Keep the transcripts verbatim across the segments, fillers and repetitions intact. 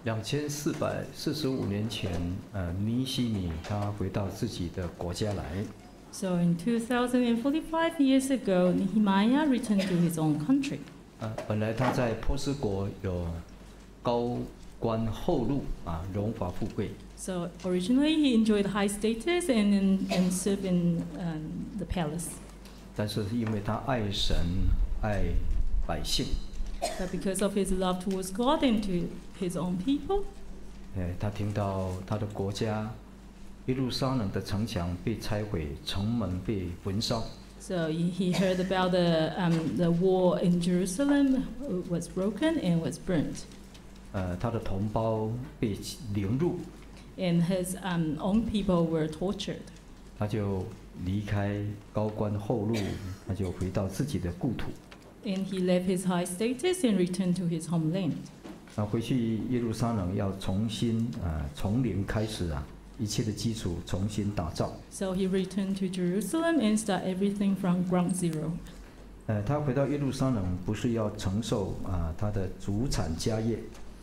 两千四百四十五年前，呃，尼希米他回到自己的国家来。 So in two thousand forty-five years ago, Nehemiah returned to his own country. 呃，本来他在波斯国有高官厚禄啊，荣华富贵。 So originally he enjoyed high status and and served in um, the palace. 但是因为他爱神爱百姓， But because of his love towards God and to his own people, 哎，他听到他的国家耶路撒冷的城墙被拆毁，城门被焚烧。 so he he heard about the um, the wall in Jerusalem was broken and was burnt, 呃，他的同胞被凌辱， and his um, own people were tortured. 他就离开高官厚禄，他就回到自己的故土。 And he left his high status and returned to his homeland. 那回去耶路撒冷要重新啊、呃、从零开始啊，一切的基础重新打造。 So he returned to Jerusalem and start everything from ground zero. 呃，他回到耶路撒冷不是要承受啊、呃、他的祖产家业，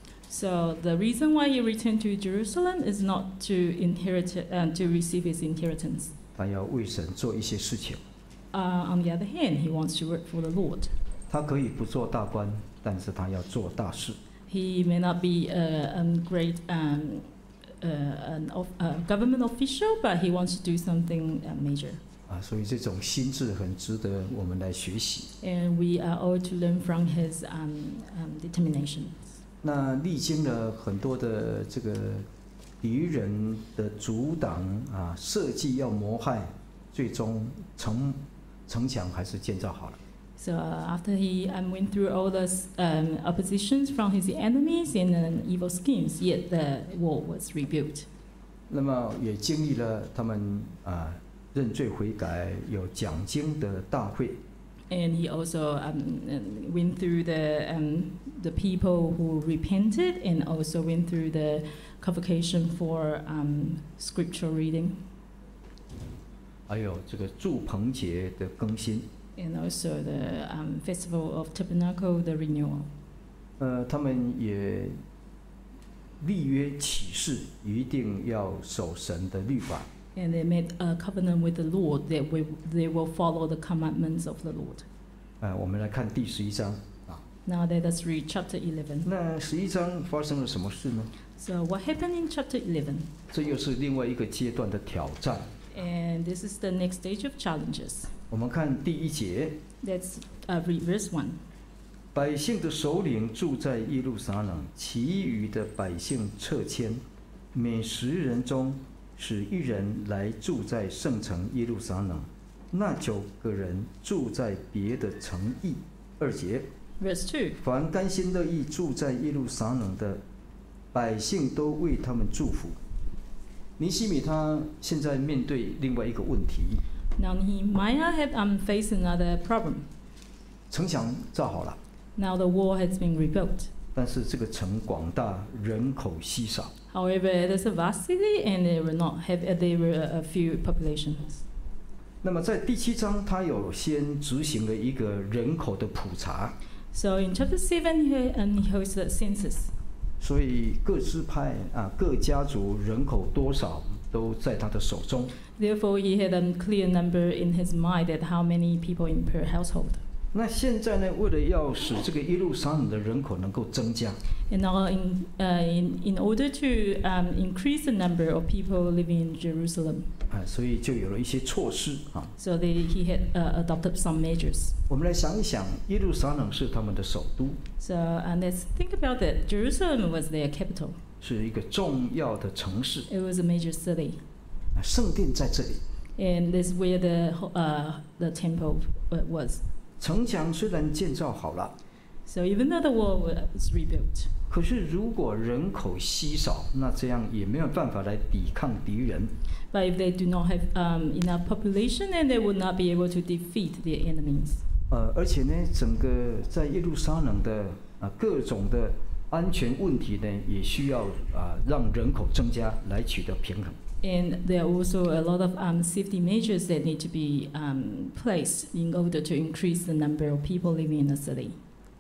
So the reason why he returned to Jerusalem is not to inherit uh, to receive his inheritance. 他要为神做一些事情。 Uh, on the other hand, he wants to work for the Lord. 他可以不做大官，但是他要做大事。 He may not be a, a great um, uh, an of, uh, government official, but he wants to do something uh, major. 啊，所以这种心智很值得我们来学习。 And we are all to learn from his um, um, determination. 那历经了很多的这个敌人的阻挡啊，设计要谋害，最终城城墙还是建造好了。 So uh, after he um, went through all those um, oppositions from his enemies and um, evil schemes, yet the wall was rebuilt. 那么也经历了他们啊认罪悔改、有讲经的大会。 And he also um, um, went through the um, the people who repented, and also went through the convocation for um, scripture reading, 还有这个祝棚节的更新。 and also the um, festival of tabernacle, the renewal. 呃，他们也立约起誓，一定要守神的律法。 And they made a covenant with the Lord that we, they will follow the commandments of the Lord. 呃，我们来看第十一章啊。 Now let us read chapter eleven. 那十一章发生了什么事呢？ So what happened in chapter eleven? 这又是另外一个阶段的挑战。 And this is the next stage of challenges. 我们看第一节， Let's uh, read verse one. 百姓的首领住在耶路撒冷，其余的百姓撤迁，每十人中使一人来住在圣城耶路撒冷，那九个人住在别的城邑。二节， Verse two. 凡甘心乐意住在耶路撒冷的百姓，都为他们祝福。尼希米他现在面对另外一个问题， Now Nehemiah had um, faced another problem. 城墙造好了， Now the wall has been rebuilt. 但是这个城广大，人口稀少。 However, it is a vast city, and there were not have uh, there were a few populations. 那么在第七章，他有先执行了一个人口的普查， So in chapter seven, he, um, he hosted a census. 所以各支派啊、各家族人口多少都在他的手中。 Therefore, he had a clear number in his mind at how many people in per household. 那现在呢，为了要使这个耶路撒冷的人口能够增加， And now, in uh, in in order to um, increase the number of people living in Jerusalem, 啊，所以就有了一些措施啊。 so they, he had uh, adopted some measures. 我们来想一想，耶路撒冷是他们的首都， So and let's think about it. Jerusalem was their capital. 是一个重要的城市， It was a major city, 啊圣殿在这里。 and this is where the ho- uh, the temple uh, was. 城墙虽然建造好了， So even though the wall was rebuilt, 可是如果人口稀少，那这样也没有办法来抵抗敌人。 but if they do not have um, enough population, then they would not be able to defeat their enemies. 呃，而且呢，整个在耶路撒冷的啊、各种的安全问题呢，也需要啊、让人口增加来取得平衡。 And there are also a lot of um, safety measures that need to be um, placed in order to increase the number of people living in the city.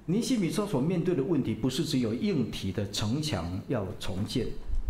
尼希米他所面对的问题，不是只有硬体的城墙要重建。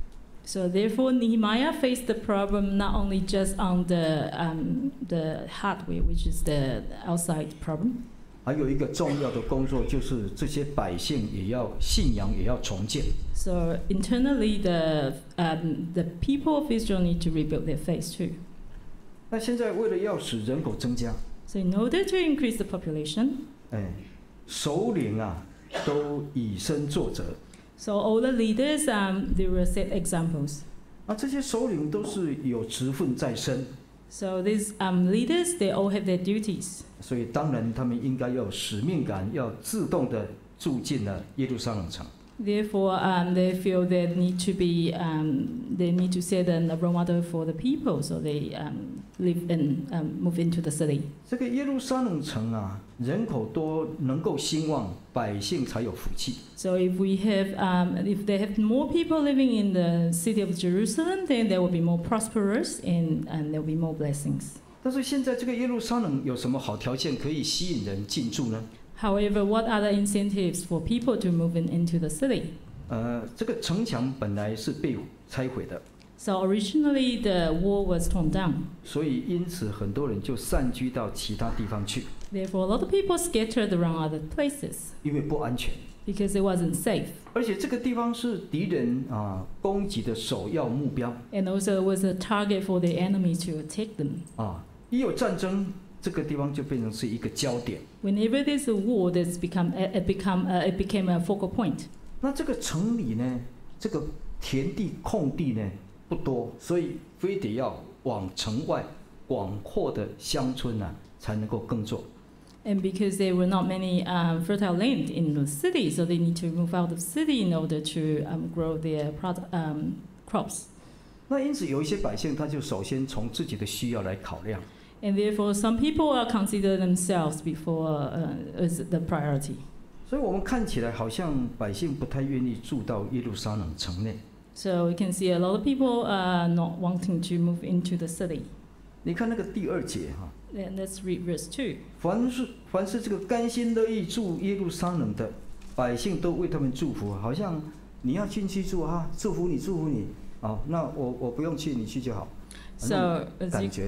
So therefore, Nehemiah faced the problem not only just on the um, the hardware, which is the outside problem. 还有一个重要的工作，就是这些百姓也要信仰也要重建。 So internally, the um, the people of Israel need to rebuild their faith too. 那现在为了要使人口增加， So in order to increase the population, 哎，首领啊都以身作则。 so all the leaders um, they will set examples. 啊，这些首领都是有职分在身， So these um, leaders they all have their duties. 所以当然他们应该要有使命感，要自动的住进了耶路撒冷城。 Therefore, um, they feel they need to be um, they need to set an role model for the people, so they um, live and um, move into the city. 这个耶路撒冷城啊，人口多，能够兴旺，百姓才有福气。 So if we have um, if they have more people living in the city of Jerusalem, then they will be more prosperous and, and there will be more blessings. 但是现在这个耶路撒冷有什么好条件可以吸引人进驻呢？ However, what are the incentives for people to move in, into the city? 呃，这个城墙本来是被拆毁的， So originally the wall was torn down. 所以因此很多人就散居到其他地方去， Therefore, a lot of people scattered around other places 因为不安全。 because it wasn't safe. 而且这个地方是敌人啊攻击的首要目标 And also it was a target for the enemy to attack them. 啊！一有战争，这个地方就变成是一个焦点。 Whenever there's a war, that's become it become uh, it became a focal point. 那这个城里呢，这个田地空地呢不多，所以非得要往城外广阔的乡村啊才能够耕作。 And because there were not many um, fertile land in the city, so they need to move out of the city in order to um, grow their product, um, crops. 那因此有一些百姓，他就首先从自己的需要来考量。 And therefore, some people are consider themselves before uh, as the priority. 所以我们看起来好像百姓不太愿意住到耶路撒冷城内。 So we can see a lot of people are not wanting to move into the city. 你看那个第二节哈， Then let's read verse two. 凡是凡是这个甘心乐意住耶路撒冷的百姓，都为他们祝福，好像你要进去住啊，祝福你，祝福你。哦，那我我不用去，你去就好。 So as 感 you, 觉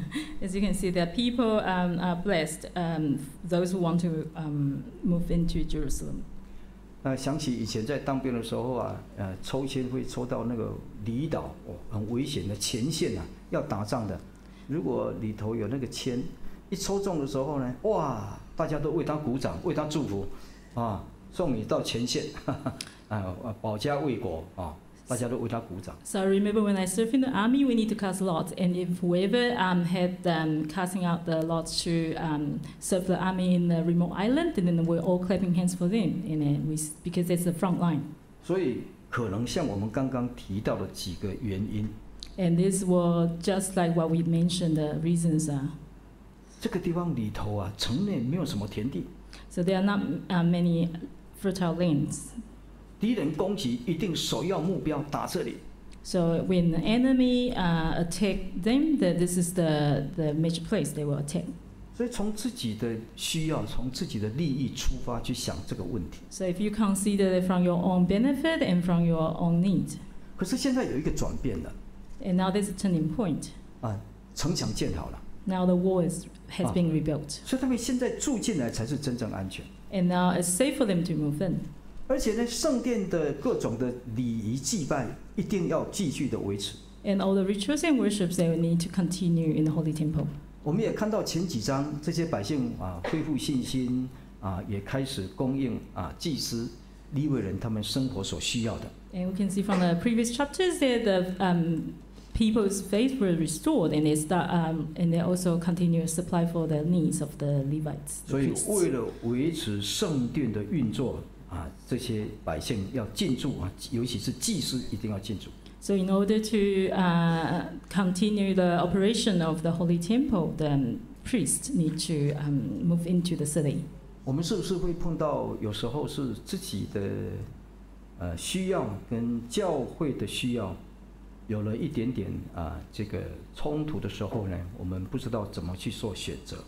as you can see, that people um, are blessed, um, those who want to um, move into Jerusalem. 呃，想起以前在当兵的时候啊，呃，抽签会抽到那个离岛，哦，很危险的前线啊，要打仗的。如果里头有那个签，一抽中的时候呢，哇，大家都为他鼓掌，为他祝福，啊，送你到前线，哈哈，啊，保家卫国啊，大家都为他鼓掌。 So I remember when I served in the army, we need to cast lots, and if whoever um, had um, casting out the lots to um, serve the army in the remote island, and then we're all clapping hands for them, and then we because it's the front line. 所以可能像我们刚刚提到的几个原因， And these were just like what we mentioned. The reasons are 这个地方里头啊，城内没有什么田地， so there are not uh, many fertile lands. 敌人攻击一定首要目标打这里。 So when the enemy uh, attack them, that this is the the major place they will attack. 所以从自己的需要，从自己的利益出发去想这个问题。 So if you consider it from your own benefit and from your own need, 可是现在有一个转变了 and now there's a turning point. 啊，城墙建好了， Now the wall is, has Ah. been rebuilt, 所以他们现在住进来才是真正安全。 and now it's safe for them to move in. 而且呢，圣殿的各种的礼仪祭拜一定要继续的维持。 And all the rituals and worships they will need to continue in the holy temple. 我们也看到前几章这些百姓啊恢复信心啊，也开始供应啊祭司、利未人他们生活所需要的。 And we can see from the previous chapters that the um, people's faith were restored, and they start um, and they also continue to supply for the needs of the Levites. The 所以 priests. 为了维持圣殿的运作啊，这些百姓要进驻啊，尤其是祭司一定要进驻。 So in order to uh, continue the operation of the holy temple, the priests need to um, move into the city. 我们是不是会碰到有时候是自己的呃需要跟教会的需要有了一点点啊这个冲突的时候呢？我们不知道怎么去做选择。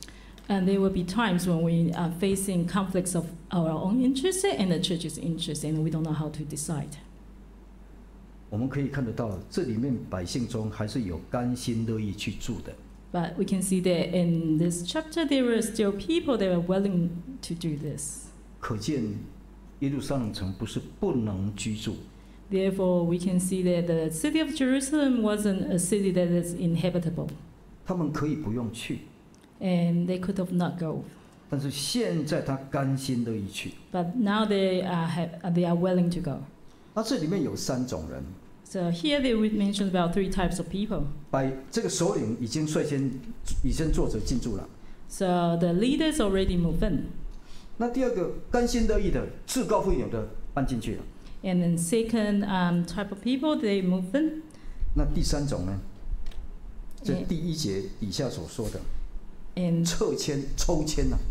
And there will be times when we are facing conflicts of our own interests and the church's interests, and we don't know how to decide. 我们可以看得到，这里面百姓中还是有甘心乐意去住的。 But we can see that in this chapter there were still people that were willing to do this. 可见耶路撒冷城不是不能居住， Therefore, we can see that the city of Jerusalem wasn't a city that is inhabitable, 他们可以不用去， and they could have not go. 但是现在他甘心乐意去。 But now they are ha- they are willing to go. 那这里面有三种人， So here they would mention about three types of people. 百这个首领已经率先以身作则进驻了。 So the leaders already moved in. 那第二个甘心乐意的、自告奋勇的搬进去了。 And then second um, type of people, they moved in. 那第三种呢？这 Yeah. 第一节底下所说的 And 撤迁、抽签呐、啊。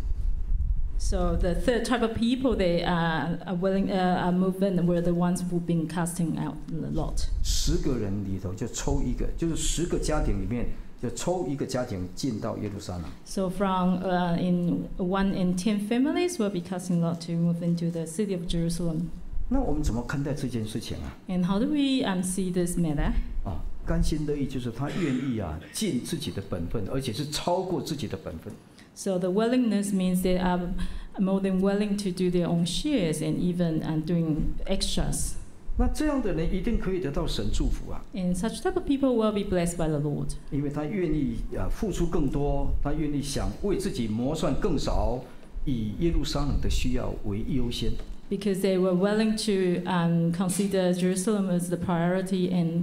so the third type of people, they are, are willing, uh, are moved in, were the ones who've been casting out the lot. 十个人里头就抽一个，就是十个家庭里面就抽一个家庭进到耶路撒冷。 So from uh, in one in ten families will be casting lot to move into the city of Jerusalem. 那我们怎么看待这件事情啊？ And how do we um, see this matter? 啊，甘心乐意就是他愿意啊尽自己的本分，而且是超过自己的本分。 So the willingness means they are more than willing to do their own shares and even um, doing extras. 那这样的人一定可以得到神祝福啊， And such type of people will be blessed by the Lord. 因为他愿意啊付出更多，他愿意想为自己谋算更少，以耶路撒冷的需要为优先。 Because they were willing to um, consider Jerusalem as the priority and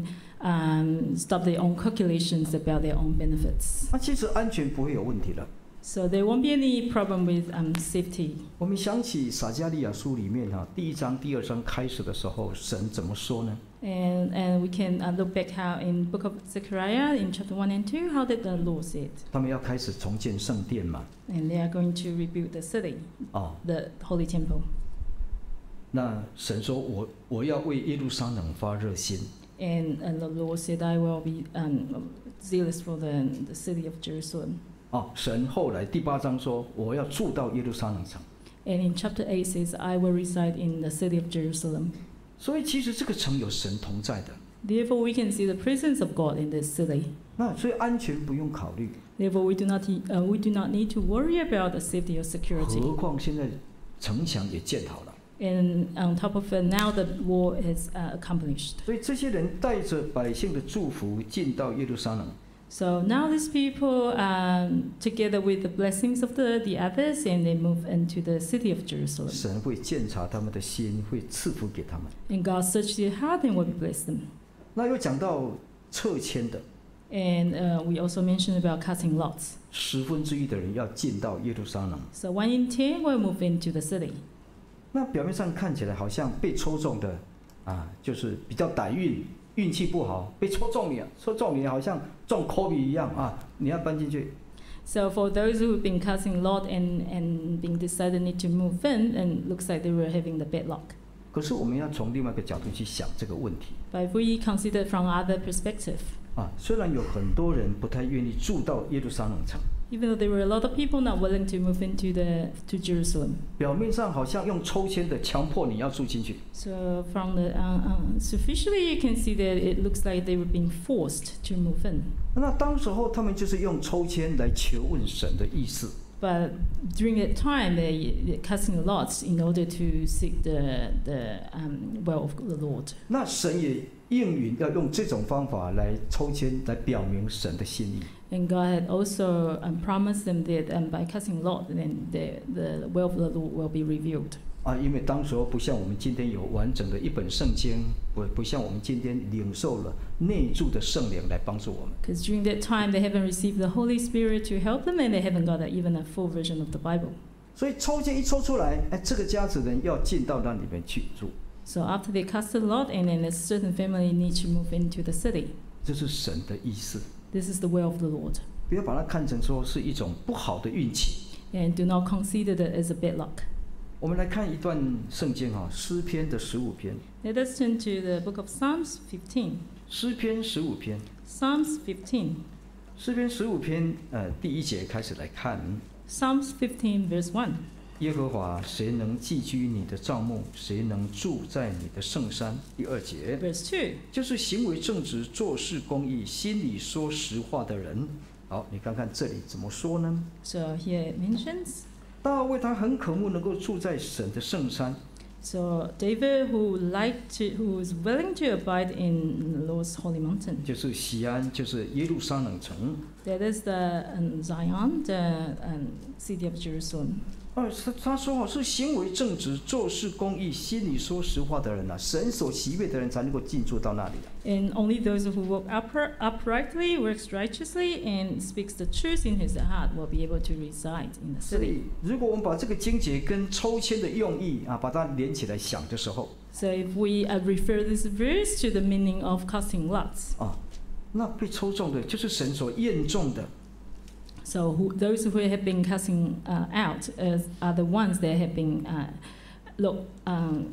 um, stop their own calculations about their own benefits. 那其实安全不会有问题了。 So there won't be any problem with um, safety. 我们想起撒迦利亚书里面哈、啊，第一章、第二章开始的时候，神怎么说呢？ And, and we can uh, look back how in book of Zechariah in chapter one and two, how did the Lord say it? 他们要开始重建圣殿嘛， And they are going to rebuild the city, 哦， the holy temple. 那神说我我要为耶路撒冷发热心， And, and the Lord said, I will be um, zealous for the, the city of Jerusalem. 哦，神后来第八章说我要住到耶路撒冷城， And in chapter eight says, I will reside in the city of Jerusalem. 所以其实这个城有神同在的， Therefore, we can see the presence of God in this city. 那所以安全不用考虑， Therefore, we do not, uh, we do not need to worry about the safety or security. 何况现在城墙也建好了， And on top of it, now the war is uh, accomplished. 所以这些人带着百姓的祝福进到耶路撒冷， So now these people, um, together with the blessings of the, the others, and they move into the city of Jerusalem. 神会鉴察他们的心，会赐福给他们。 And God searched their heart and will bless them. 那又讲到撤迁的， And uh, we also mentioned about casting lots. 十分之一的人要进到耶路撒冷。 So one in ten will move into the city. 那表面上看起来好像被抽中的啊，就是比较歹运，运气不好，被抽中你，抽中你好像中 COVID 一样啊，你要搬进去。 So for those who've been casting lot and, and being decided need to move in, and looks like they were having the bad luck. 可是我们要从另外一个角度去想这个问题 But if we consider from other perspective, 啊，虽然有很多人不太愿意住到耶路撒冷城， even though there were a lot of people not willing to move into the to Jerusalem. 表面上好像用抽签的强迫你要住进去， So from the uh, uh, superficially, you can see that it looks like they were being forced to move in. 那当时候他们就是用抽签来求问神的意思。 But during that time, they they're casting lots in order to seek the the um, will of the Lord. 那神也应允要用这种方法来抽签，来表明神的心意。 And God had also um, promised them that um, by casting lot, then the the will of the Lord will be revealed. 啊，因为当时候不像我们今天有完整的一本圣经，不不像我们今天领受了内住的圣灵来帮助我们。 Because during that time, they haven't received the Holy Spirit to help them, and they haven't got a, even a full version of the Bible. 所以抽签一抽出来，哎，这个家子人要进到那里面去住， So after they cast a lot, and then a certain family needs to move into the city. 这是神的意思。 This is the will of the Lord. 不要把它看成说是一种不好的运气。 And do not consider that as a bad luck. 我们来看一段圣经哈，诗篇的十五篇。 Let us turn to the book of Psalms fifteen. 诗篇十五篇， Psalms fifteen. 诗篇十五篇，呃，第一节开始来看。 Psalms fifteen, verse one. 耶和华，谁能寄居你的帐幕？谁能住在你的圣山？第二节， Verse two. 就是行为正直、做事公义、心里说实话的人。好，你看看这里怎么说呢？ So here it mentions. 大卫他很渴慕能够住在神的圣山。 So David, who liked to, who was willing to abide in the Lord's holy mountain. 就是西安，就是耶路撒冷城。 That is the um, Zion, the um, city of Jerusalem. 啊，他他说哦，是行为正直、做事公义、心里说实话的人呐、啊，神所喜悦的人才能够进驻到那里的。 And only those who walk upri- uprightly, works righteously, and speaks the truth in his heart will be able to reside in the 所 city. 以，如果我们把这个经节跟抽签的用意啊，把它连起来想的时候， So if we uh, refer this verse to the meaning of casting lots, 啊，那被抽中的就是神所验中的。 so who, those who have been casting uh, out as, are the ones that have been, uh, look, um,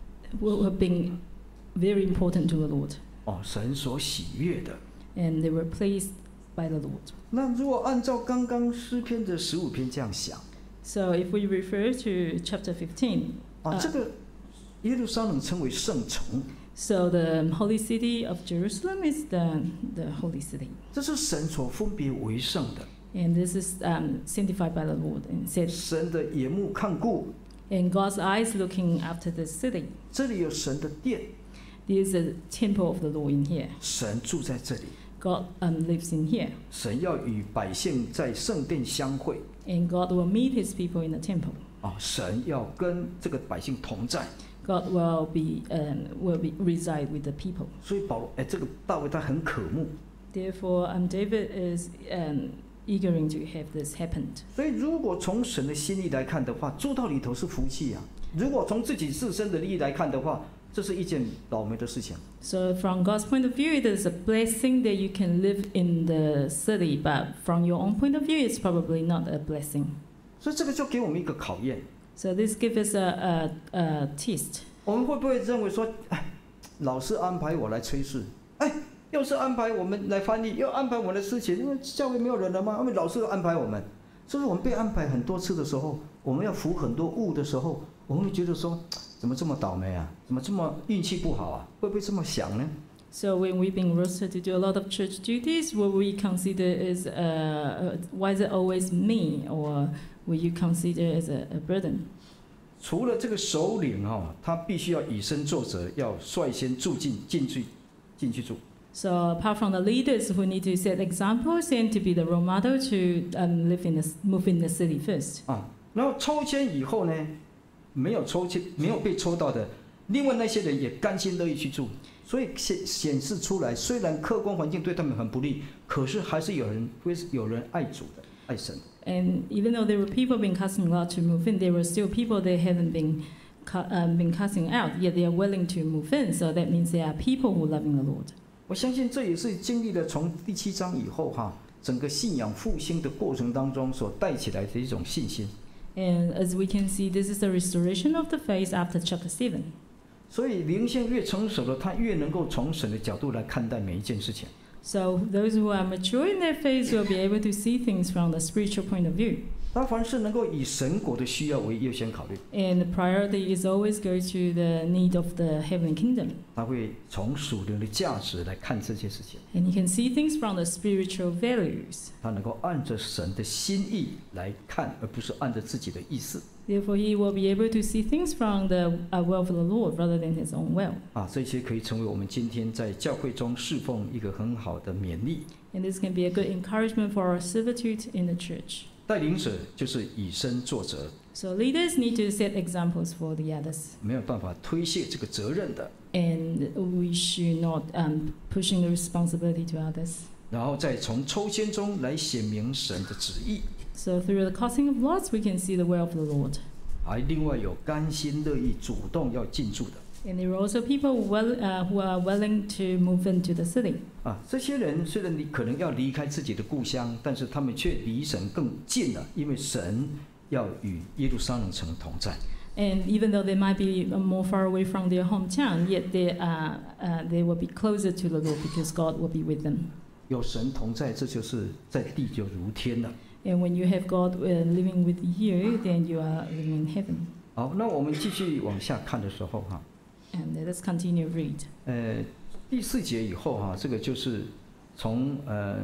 who have been very important to the Lord, 哦，神所喜悦的。 and they were pleased by the Lord. 那如果按照刚刚诗篇的十五篇这样想， So if we refer to chapter fifteen, 啊， uh, 这个耶路撒冷称为圣城， so the holy city of Jerusalem is the, the holy city. 这是神所分别为圣的， And this is um, sanctified by the Lord, and said, 神的眼目看顾。 and God's eyes looking after this city. 这里有神的殿， There is a temple of the Lord in here. 神住在这里， God um, lives in here, 神要与百姓在圣殿相会。 and God will meet His people in the temple. 啊，神要跟这个百姓同在。 God will be um, will be reside with the people. 所以保罗，哎，这个大卫他很渴慕。 Therefore, um, David is um, eagering to have this happened. 所以如果从神的心意来看的话，住到里头是福气啊。如果从自己自身的利益来看的话，这是一件倒霉的事情。 So, from God's point of view, it is a blessing that you can live in the city, but from your own point of view, it's probably not a blessing. 所以这个就给我们一个考验。 So, this gives us a, a, a test. 我们会不会认为说，哎，老师安排我来炊事，哎，又是安排我们来翻译，又安排我们的事情，因为教会没有人了吗？因为老师安排我们，所以我们被安排很多次的时候，我们要服很多务的时候，我们会觉得说，怎么这么倒霉啊？怎么这么运气不好啊？会不会这么想呢？ So, when we've been rostered to do a lot of church duties, will we consider as uh, uh, why is it always me, or will you consider as a, a burden? 除了这个首领哈、哦，他必须要以身作则，要率先住进进去进去住。 So, apart from the leaders who need to set examples and to be the role model to um, live in the, move in the city first. 啊，然后抽签以后呢，没有抽签没有被抽到的，另外那些人也甘心乐意去住，所以显显示出来，虽然客观环境对他们很不利，可是还是有人会有人爱主的，爱神的。 And even though there were people being casting out to move in, there were still people that haven't been, ca- um, been casting out, yet they are willing to move in. So that means there are people who are loving the Lord. 我相信这也是经历了从第七章以后哈，整个信仰复兴的过程当中所带起来的一种信心。 And as we can see, this is the restoration of the faith after chapter seven. 所以灵性越成熟了，他越能够从神的角度来看待每一件事情。 So those who are mature in their faith will be able to see things from the spiritual point of view. 他凡是能够以神国的需要为优先考虑， And the priority is always go to the need of the heavenly kingdom. 他会从属灵的价值来看这些事情， And you can see things from the spiritual values. 他能够按着神的心意来看，而不是按着自己的意思。 Therefore, he will be able to see things from the uh, will of the Lord rather than his own will. 啊，这些可以成为我们今天在教会中侍奉一个很好的勉励。 And this can be a good encouragement for our servitude in the church. 带领者就是以身作则， So leaders need to set examples for the others. 没有办法推卸这个责任的。 And we should not um, pushing the responsibility to others. 然后再从抽签中来显明神的旨意， So through the casting of lots, we can see the will of the Lord. 还另外有甘心乐意、主动要进驻的。 And there are also people well, uh, who are willing to move into the city. 啊，这些人虽然你可能要离开自己的故乡，但是他们却离神更近了，因为神要与耶路撒冷城同在。 And even though they might be more far away from their hometown, yet they, uh, uh, they will be closer to the Lord because God will be with them. 有神同在，这就是在地就如天了。 And when you have God uh, living with you, then you are living in heaven. 好，那我们继续往下看的时候哈， And let us continue read. 呃，第四节以后哈，这个就是从呃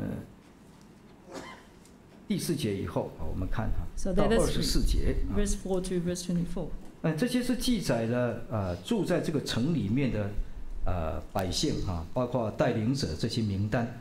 第四节以后，我们看哈， So 到 let 二 us 十 read 四节，啊 verse four to verse twenty-four. 呃，这些是记载了呃住在这个城里面的呃百姓哈，包括带领者这些名单。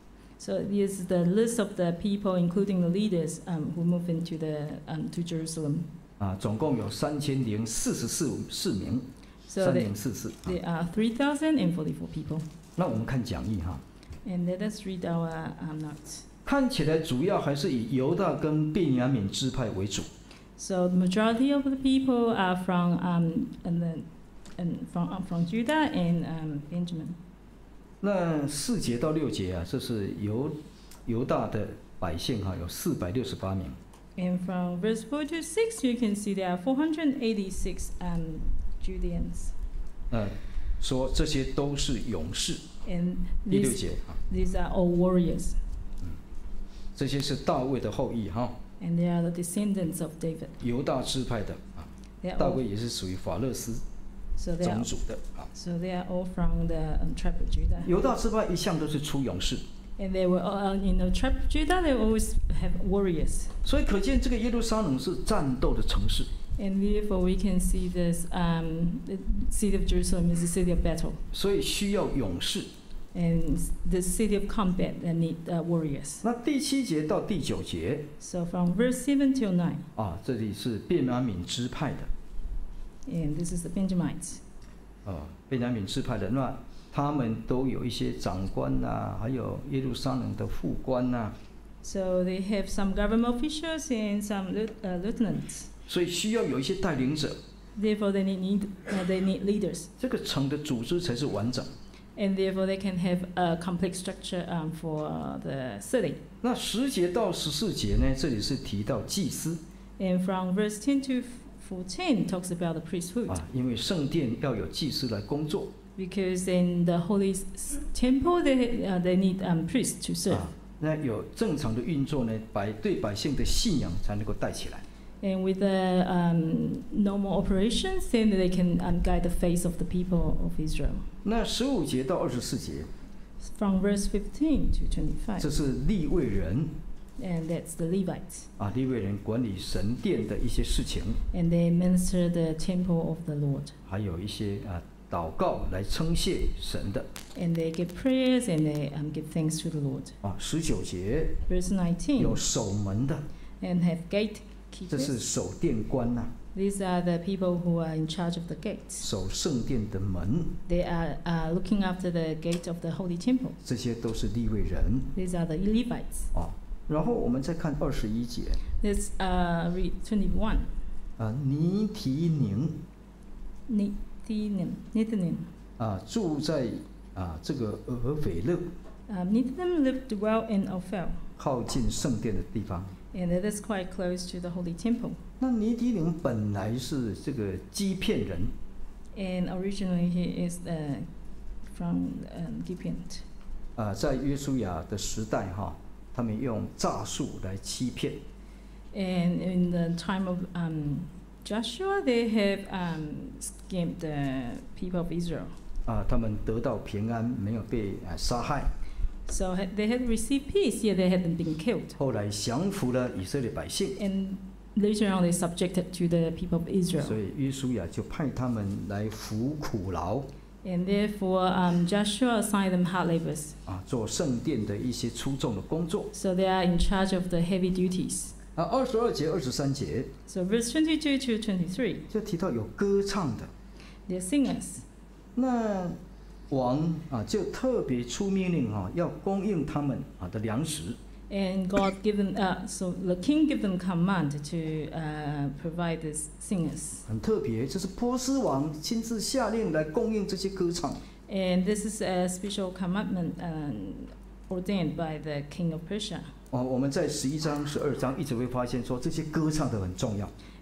So this is the list of the people, including the leaders, um, who move into the um, to Jerusalem. 啊，总共有三千零四十四四名， So 三 there, 零四四。 there are three thousand and forty-four people. 那我们看讲义哈， And let us read our um, notes. 看起来主要还是以犹大跟便雅悯支派为主。 So the majority of the people are from um, and the, and from uh, from Judah and um, Benjamin. 那四节到六节啊，这是犹犹大的百姓哈，有四百六十八名。 And from verse four to six, you can see there are four hundred eighty-six um, Judeans. 呃，说这些都是勇士。 And 第六 these, 节啊， these are all warriors. 这些是大卫的后裔哈， And they are the descendants of David. 犹大支派的啊， They are 大 all, 卫也是属于法勒斯 so they 种 are, 族的啊。 so they are all from the um, tribe of Judah. 犹大支派一向都是出勇士， And they were all, uh, in the tribe of Judah. They always have warriors. 所以可见这个耶路撒冷是战斗的城市。 And therefore, we can see this um, the city of Jerusalem is a city of battle. 所以需要勇士。 And the city of combat that need uh, warriors. 那第七节到第九节 So from verse seven till nine, 啊，这里是便雅悯支派的 and this is the Benjamites. 啊，便雅悯支派的，那他们都有一些长官呐、还有耶路撒冷的副官呐、 So they have some government officials and some lieu- uh, lieutenants. 所以需要有一些带领者， Therefore, they need, need uh, they need leaders, 这个城的组织才是完整。 and therefore they can have a complex structure um, for the city. 那十节到十四节呢，这里是提到祭司 And from verse ten to fourteen talks about the priesthood, 啊，因为圣殿要有祭司来工作 because in the holy s- temple they uh, they need um, priests to serve. 啊，那有正常的运作呢，百对百姓的信仰才能够带起来。 And with the um, normal operations, then they can um, guide the face of the people of Israel. 那十五节到二十四节， From verse fifteen to 这 twenty-five, 是利未人 and that's the Levites. 啊，利未人管理神殿的一些事情， And they minister the temple of the Lord. 还有一些啊祷告来称谢神的 And they give prayers and they um, give thanks to the Lord. 啊。十九节 Verse nineteen, 有守门的， and have 这是 gatekeepers. 守殿官呐、 These are the people who are in charge of the gates. 守圣殿的门， They are uh, looking after the gate of the holy temple. 这些都是利未人 These are the Levites. 啊。然后我们再看二十一节 Let's uh, read twenty-one. 啊，尼提宁 Nethinim. Nethinim. 啊，住在啊这个俄斐勒 Um, Nethinim lived well in Ophel, 靠近圣殿的地方。 and it is quite close to the holy temple. 那尼提宁本来是这个基片人 And originally he is uh, from um, Gibeon. 啊，在约书亚的时代哈，他们用诈术来欺骗 And in the time of um, Joshua, they have um, scammed the people of Israel. 啊，他们得到平安，没有被啊杀害。 So ha- they had received peace, yet they hadn't been killed. 后来降服了以色列百姓， And later on, they subjected to the people of 所 Israel. 以约书亚就派他们来服苦劳 And therefore, um, Joshua assigned them hard labors. 啊，做圣殿的一些出众的工作 So they are in charge of the heavy duties. 啊。二十二节、二十三节 So verse twenty-two to twenty-three, 就提到有歌唱的， they're singers. 那王啊就特别出命令哈、要供应他们啊的粮食 And God given, uh, so the king gave them command to uh, provide these singers. 很特别，这是波斯王亲自下令来供应这些歌唱 And this is a special commandment um, ordained by the king of Persia. 哦。我们在十一章、十二章一直会发现说这些歌唱的很重要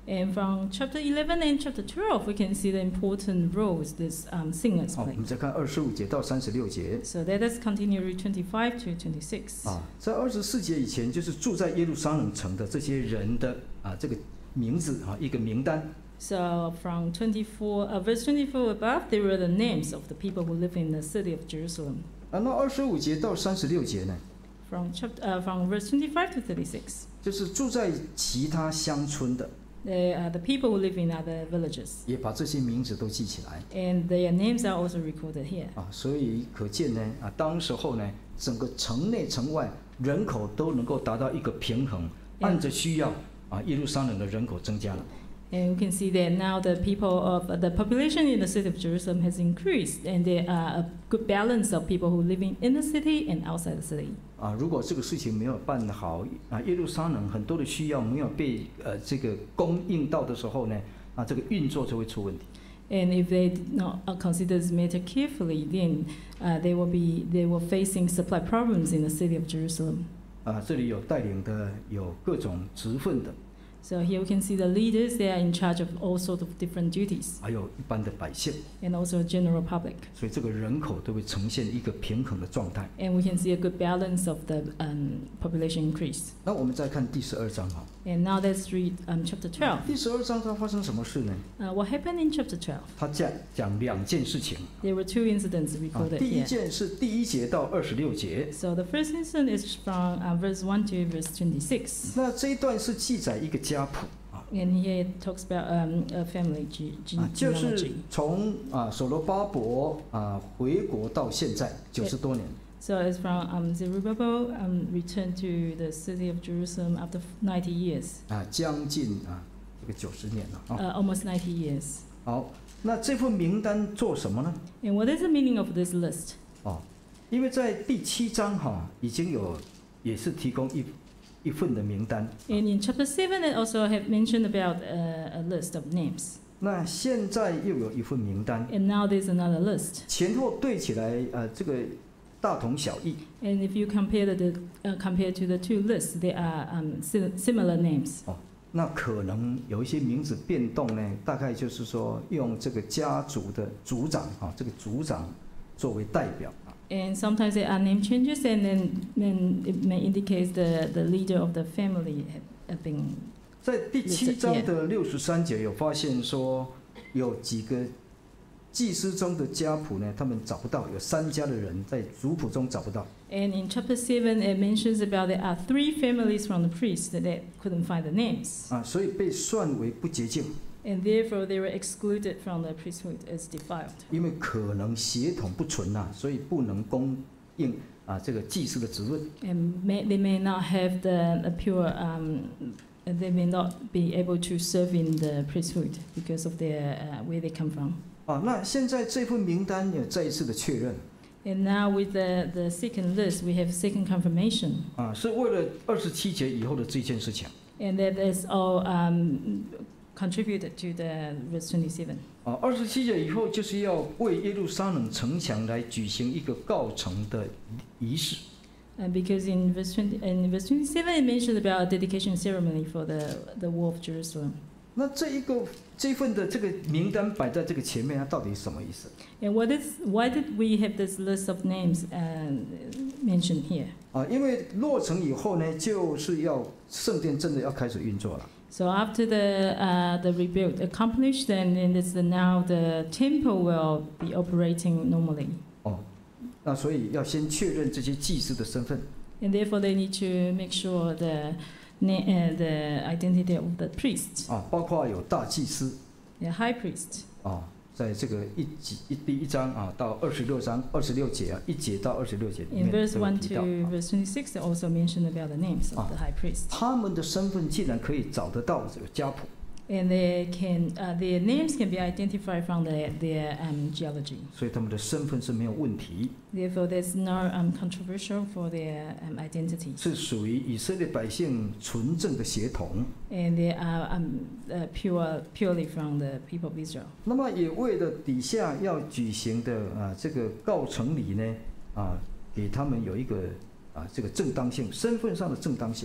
And from chapter eleven and chapter twelve, we can see the important roles these um, singers 好，我 play. 们再看二十五节到三十六节。 So let us continue read twenty-five to twenty-six. 啊，在二十四节以前，就是住在耶路撒冷城的这些人的啊这个名字啊一个名单。 So from twenty-four, uh, verse twenty-four above, there were the names of the people who live in the city of Jerusalem. 啊，那二十五节到三十六节呢， From chapter, uh, from verse twenty-five to thirty-six, 就是住在其他乡村的， they are the people who live in other villages, 也把这些名字都记起来。 and their names are also recorded here. 啊，所以可见呢，啊，当时候呢，整个城内城外人口都能够达到一个平衡，按着需要，啊，耶路撒冷的人口增加了。 And we can see that now the people of the population in the city of Jerusalem has increased, and there are a good balance of people who living in the city and outside the city. 啊，如果这个事情没有办好，啊，耶路撒冷很多的需要没有被呃这个供应到的时候呢，啊，这个运作就会出问题。 And if they did not uh, consider this matter carefully, then uh, they will be they were facing supply problems in the city of Jerusalem. 啊，这里有带领的，有各种职分的， So here we can see the leaders, they are in charge of all sorts of different duties, 还有一般的百姓， and also general public. 所以这个人口都会呈现一个平衡的状态。 And we can see a good balance of the um, population increase. 那我们再看第十二章哈， And now let's read um, chapter twelve. 第十二章它发生什么事呢？ Uh, what happened in chapter twelve? 它讲讲两件事情。 There were two incidents 啊， recorded 第一 here. 件是第一节到二十六节， So the first incident is from uh, verse one to verse twenty-six. 那这一段是记载一个家谱啊， And here it talks about um, a family ge- ge- 啊，就是 genealogy. 从啊所罗巴伯啊回国到现在九十多年。 So it's from um, Zerubbabel um, returned to the city of Jerusalem after ninety years, 啊，将近啊这个九十年了啊。 uh, almost ninety years. 好，那这份名单做什么呢？ And what is the meaning of this list? 哦，因为在第七章哈、已经有也是提供一一份的名单。 And in chapter seven, it also have mentioned about uh, a list of names. 那现在又有一份名单， And now there's another list. 前后对起来，呃，这个大同小异。 And if you compare the, uh, compare to the two lists, they are um, si- similar names. 那可能有一些名字变动呢，大概就是说用这个家族的族长啊，这个族长作为代表啊。 And sometimes there are name changes, and then, then it may indicate the, the leader of the family have, have been. 在第七章的六十三节有发现说，有几个祭司中的家谱呢，他们找不到，有三家的人在族谱中找不到。 And in chapter seven, it mentions about there are three families from the priests that they couldn't find the names. 啊，所以被算为不洁净， And therefore, they were excluded from the priesthood as defiled. 因为可能血统不纯呐、所以不能供应啊这个祭司的职分。 And may, they may not have the a pure, um, they may not be able to serve in the priesthood because of their uh, where they come from. 啊，那现在这份名单也再一次的确认 And now with the, the second list, we have second confirmation. 啊，是为了二十七节以后的这件事情 And that is all um, contributed to the verse twenty-seven. 啊。二十七节以后就是要为耶路撒冷城墙来举行一个告成的仪式 And because in verse twenty, in verse twenty-seven, it mentioned about a dedication ceremony for the, the wall of Jerusalem. 那这一个这份的这个名单摆在这个前面，它到底是什么意思？ And what is, why did we have this list of names uh, mentioned here? 啊，因为落成以后呢，就是要圣殿真的要开始运作了。 So after the, uh, the rebuild accomplished, then, then it's the, now the temple will be operating normally. 哦，那所以要先确认这些祭司的身份。 And therefore, they need to make sure the, na- uh, the identity of the priests, 啊，包括有大祭司 the high priest. 啊，在这个一集一第一章啊到二十六章二十六节啊，一节到二十六节里 In 面 verse 都有 one 提 to 到、啊， verse twenty-six, they also mention about the names of Ah. the high priest. 他们的身份竟然可以找得到这个家谱， And they can, uh, their names can be identified from their, their um, geology. 所以他们的身份是没有问题， Therefore, there's no um, controversial for their um, identity. 是属于以色列百姓纯正的血统。 And they are um, uh, pure, purely from the people of Israel. 那么也为了底下要举行的啊这个告成礼呢啊，给他们有一个啊这个正当性，身份上的正当性。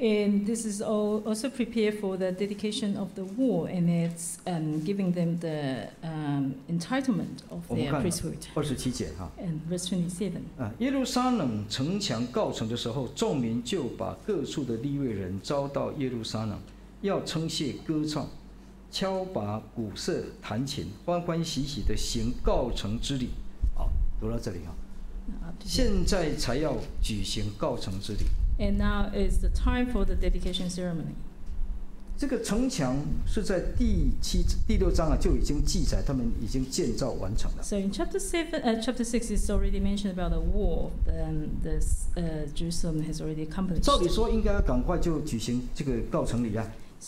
And this is all also prepare for the dedication of the wall, and it's um, giving them the um, entitlement of 我们 their 看 priesthood. 二十七节哈。 And verse twenty-seven. 啊，耶路撒冷城墙告成的时候，众民就把各处的利未人招到耶路撒冷，要称谢歌唱，敲拔鼓瑟弹琴，欢欢喜喜的行告成之礼。好，读到这里哈。 Up to here. 现在才要举行告成之礼。 And now is the time for the dedication ceremony. 这个城墙是在第七、第六章啊就已经记载，他们已经建造完成了。 So in chapter seven, uh, chapter six is already mentioned about the wall. Um, this uh, Jerusalem has already accomplished. 照理说，应该要赶快就举行这个告成礼啊。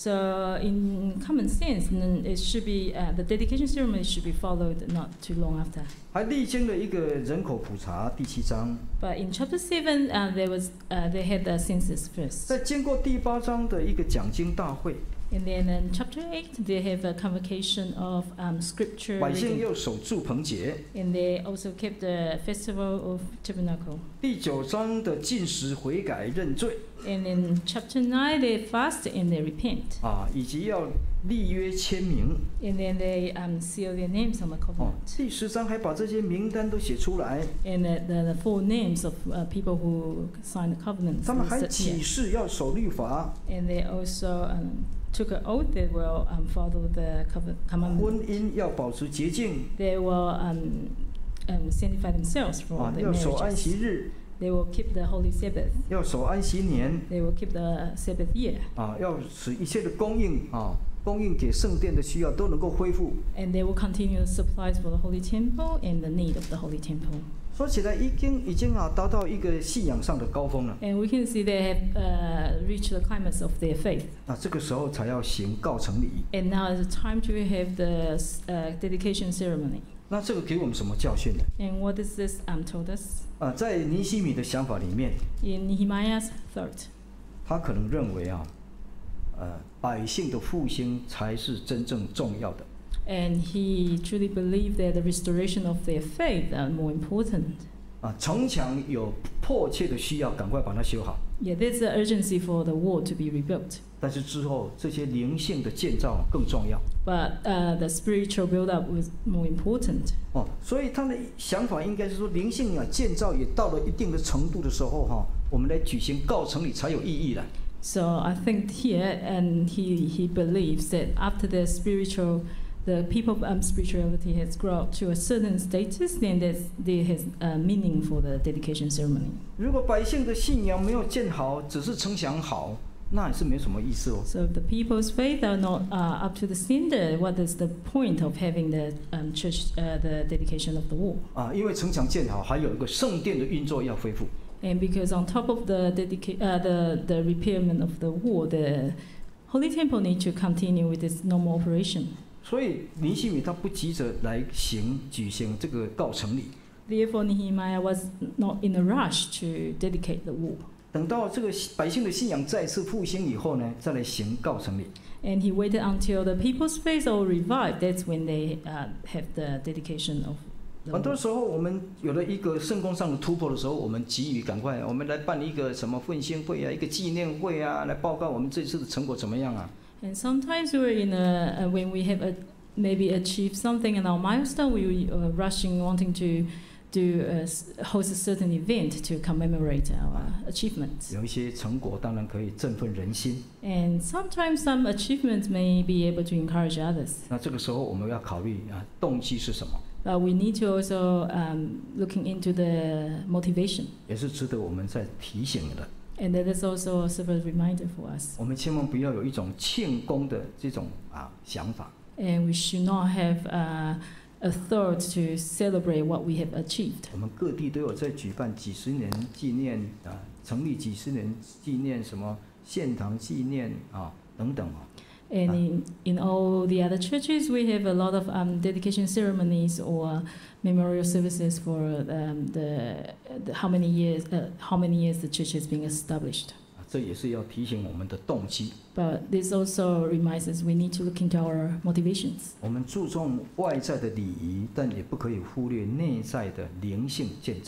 So in common sense, then it should be uh, the dedication ceremony should be followed not too long after. 还历经了一个人口普查，第七章。 But in chapter seven, uh, there was uh, they had the census first, 在经过第八章的一个讲经大会， and then in chapter eight they have a convocation of um, scripture 百姓 reading, 又守住棚节。 and they also kept the festival of tabernacle. 第九章的禁食悔改认罪 And in chapter nine, they fast and they repent. 啊，以及要立约签名。 And then they um, seal their names on the 哦 covenant. ， 第十章还把这些名单都写出来。 And the, the, the full names of uh, people who signed the covenants 他们还 listed 起 here. 誓要守律法， And they also um, took an oath they will um, follow the covenant 婚 commandment. 姻要保持洁净 They will um, um, sanctify themselves for 啊， their 要守安息 marriages. 日， They will keep the holy Sabbath. 要守安息年 They will keep the Sabbath year. 啊，要使一切的供应啊，供应给圣殿的需要都能够恢复。 And they will continue the supplies for the holy temple and the need of the holy temple. 说起来，已经已经啊达到一个信仰上的高峰了。 And we can see they have uh, reached the climax of their faith. 那这个时候才要行告成礼。 And now is the time to have the uh, dedication ceremony. 那这个给我们什么教训呢？ And what is this um, told us? 啊，在尼希米的想法里面， In Nehemiah's thought, 他可能认为啊，呃，百姓的复兴才是真正重要的。 and he truly believed that the restoration of their faith are more important. 啊，城墙有迫切的需要，赶快把它修好。 Yeah, there's the urgency for the wall to be rebuilt. 但是之后这些灵性的建造更重要。 But uh, the spiritual build-up was more important. 哦，所以他的想法应该是说，灵性啊建造也到了一定的程度的时候，哈、我们来举行告成礼才有意义了。 So I think here, and he, he believes that after the spiritual, the people of um, spirituality has grown to a certain status, then there's, there has a meaning for the dedication ceremony. 如果百姓的信仰没有建好，只是城墙好，那也是没什么意思哦。 So if the people's faith are not uh, up to the standard, what is the point of having the um, church, uh, the dedication of the wall? 啊，因为城墙建好，还有一个圣殿的运作要恢复。 And because on top of the dedica- uh, the the repairment of the wall, the Holy Temple need to continue with its normal operation. 所以尼希米他不急着来行举行这个告成礼， Therefore, Nehemiah was not in a rush to dedicate the wall. 等到这个百姓的信仰再次复兴以后呢，再来行告成礼。 And he waited until the people's faith all revived. That's when they uh, have the dedication of the 很多 wall. 时候，我们有了一个圣工上的突破的时候，我们急于赶快，我们来办一个什么奋兴会啊，一个纪念会啊，来报告我们这次的成果怎么样啊？ And sometimes we're in a, uh, when we have a, maybe achieved something in our milestone, we are rushing, wanting to do a, host a certain event to commemorate our achievements. 有一些成果当然可以振奋人心， And sometimes some achievements may be able to encourage others. 那这个时候我们要考虑啊，动机是什么， But we need to also um, looking into the motivation. 也是值得我们在提醒的。 And that is also a several reminder for us. 我们千万不要有一种庆功的这种啊想法。 And we should not have uh, a thought to celebrate what we have achieved. 我们各地都有在举办几十年纪念啊，成立几十年纪念什么献堂纪念啊等等啊。 And in, in all the other churches, we have a lot of um, dedication ceremonies or memorial services for um, the, the how many years uh, how many years the church has been established. 啊这也是要提醒我们的动机。 But this also reminds us we need to look into our motivations. 我们注重外在的礼仪，但也不可以忽略内在的灵性建造。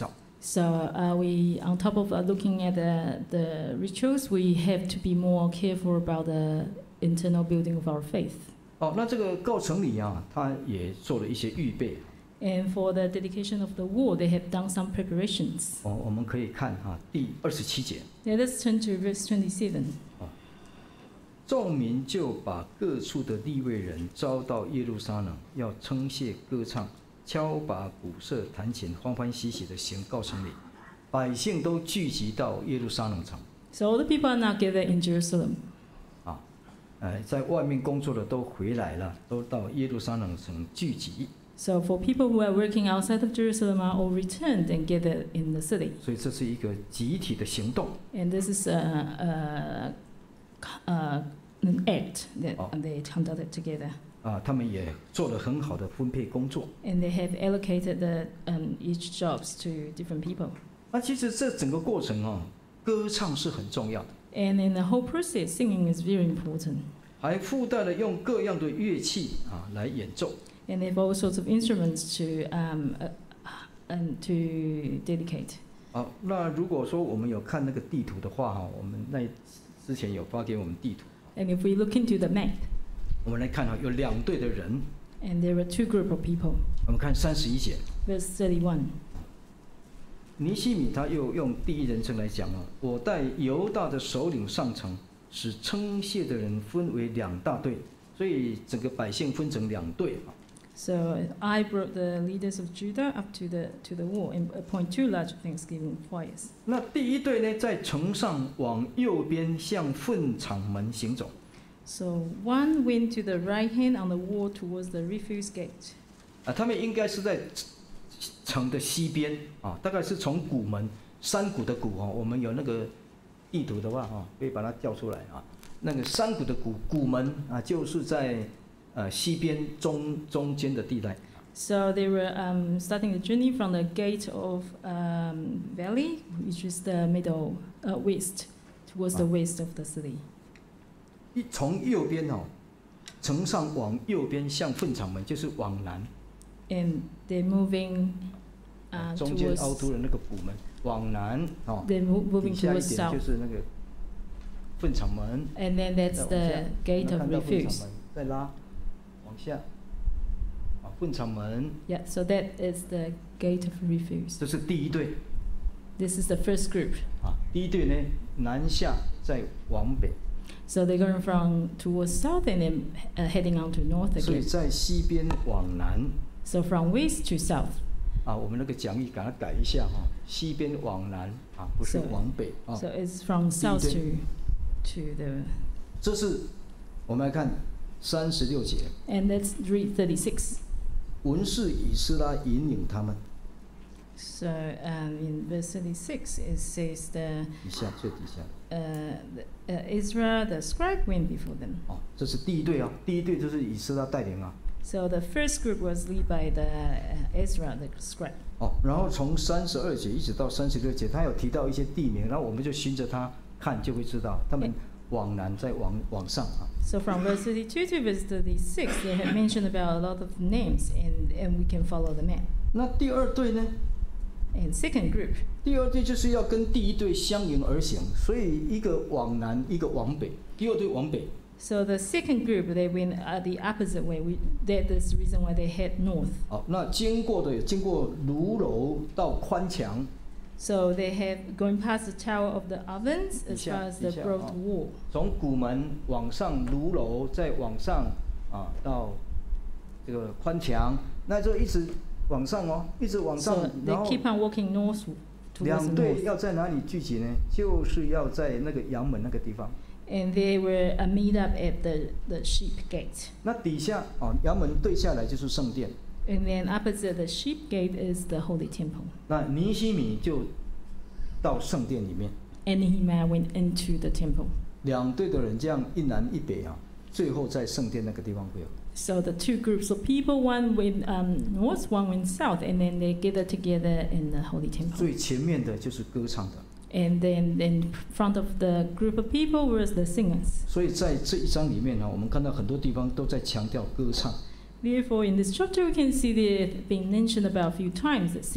So uh, we, on top of uh, looking at the, the rituals, we have to be more careful about the internal building of our faith. 哦，那这个告成礼啊，他也做了一些预备。 And for the dedication of the wall, they have done some preparations. 哦，我们可以看啊，第二十七节。 Let us turn to verse twenty-seven. 众民就把各处的利未人招到耶路撒冷，要称谢、歌唱、敲拔鼓瑟、弹琴，欢欢喜喜的行告成礼。百姓都聚集到耶路撒冷城。 So all the people are now gathered in Jerusalem. 啊，呃，在外面工作的都回来了，都到耶路撒冷城聚集。 So for people who are working outside of Jerusalem are all returned and gathered in the city. 所以这是一个集体的行动。 And this is a, a, a, an act that Oh. they conducted together. 啊，他们也做了很好的分配工作。 And they have allocated the, um, each jobs to different people. 那其实这整个过程哦，歌唱是很重要的， And in the whole process, singing is very important. 还附带了用各样的乐器啊来演奏。 And they have all sorts of instruments to, um, uh, um, to dedicate. 好，那如果说我们有看那个地图的话哈，我们那之前有发给我们地图， And if we look into the map, 我们来看哈，有两队的人。 and there were two group of people. 我们看三十一节， Verse thirty-one. 尼希米他又用第一人称来讲了，我带犹大的首领上城，使称谢的人分为两大队，所以整个百姓分成两队啊。 So I brought the leaders of Judah up to the to the wall and appoint two large thanksgiving choirs. 那第一队呢，在城上往右边向粪场门行走。 So one went to the right hand on the wall towards the refuse gate. 啊，他们应该是在城的西边啊，大概是从谷门山谷的谷哦，我们有那个地图的话哈，可以把它调出来啊。那个山谷的谷谷门啊，就是在呃西边中中间的地带。 So they were um, starting the journey from the gate of um, valley, which is the middle uh, west, towards the west of the city. 一从右边哦，城上往右边向粪场门，就是往南。 And they're moving uh, 中间 towards. 凹凸的那个谷门往南哦， They're mo- 底 moving 下一 towards 点就 south. 是那个粪场门。 And then 再 that's 往 the 下， gate 有没有 of 看到粪 refuse. 场门，再拉往下，啊，粪场门， Yeah, so that is the gate of refuse. 这是第一队 This is the first group. 啊。第一队呢，南下再往北， So they're going from towards south and then uh, heading on to north 所以 again. 在西边往南 So from west to south. 啊。我们那个讲义给它改一下哈，西边往南啊，不是 So- 往北啊。 So it's from south to to the. 这是我们来看三十六节， And let's read thirty-six. 文士以斯拉引领他们， So um, in verse thirty-six it says the 底下最底下 uh, the, uh, Ezra the scribe went before them. 哦，这是第一队啊，第一队就是以斯拉带领啊。 So the first group was led by the uh, Ezra the scribe. 哦，然后从三十二节一直到三十六节，他有提到一些地名，然后我们就循着他看，就会知道他们往南再往往上啊。 So from verse thirty-two to verse thirty-six, they have mentioned about a lot of names, and, and we can follow the map. 那第二队呢？ And second group, 第二队就是要跟第一队相迎而行，所以一个往南，一个往北，第二队往北。 so the second group, they went uh, the opposite way. We, that is the reason why they head north. 好，那经过的经过炉楼到宽墙， So they have going past the tower of the ovens as 底下- far as the 底下， broad 哦。 wall. 从谷门往上炉楼，再往上啊到这个宽墙，那就一直往上哦，一直往上 So， they 然后 keep on walking north towards the 两队 north. 要在哪里聚集呢？就是要在那个阳门那个地方。 And they were uh, meet up at the, the sheep gate. 那底下哦，阳门对下来就是圣殿。 And then opposite the sheep gate is the holy temple. 那尼希米就到圣殿里面， And Nehemiah went into the temple. 两队的人这样一南一北啊，最后在圣殿那个地方会有。 So the two groups of people, one went um, north, one went south, and then they gathered together in the holy temple. 最前面的就是歌唱的， And then in front of the group of people was the singers. 所以在这一章里面呢，我们看到很多地方都在强调歌唱。 Therefore, in this chapter, we can see that being mentioned about a few times that singing.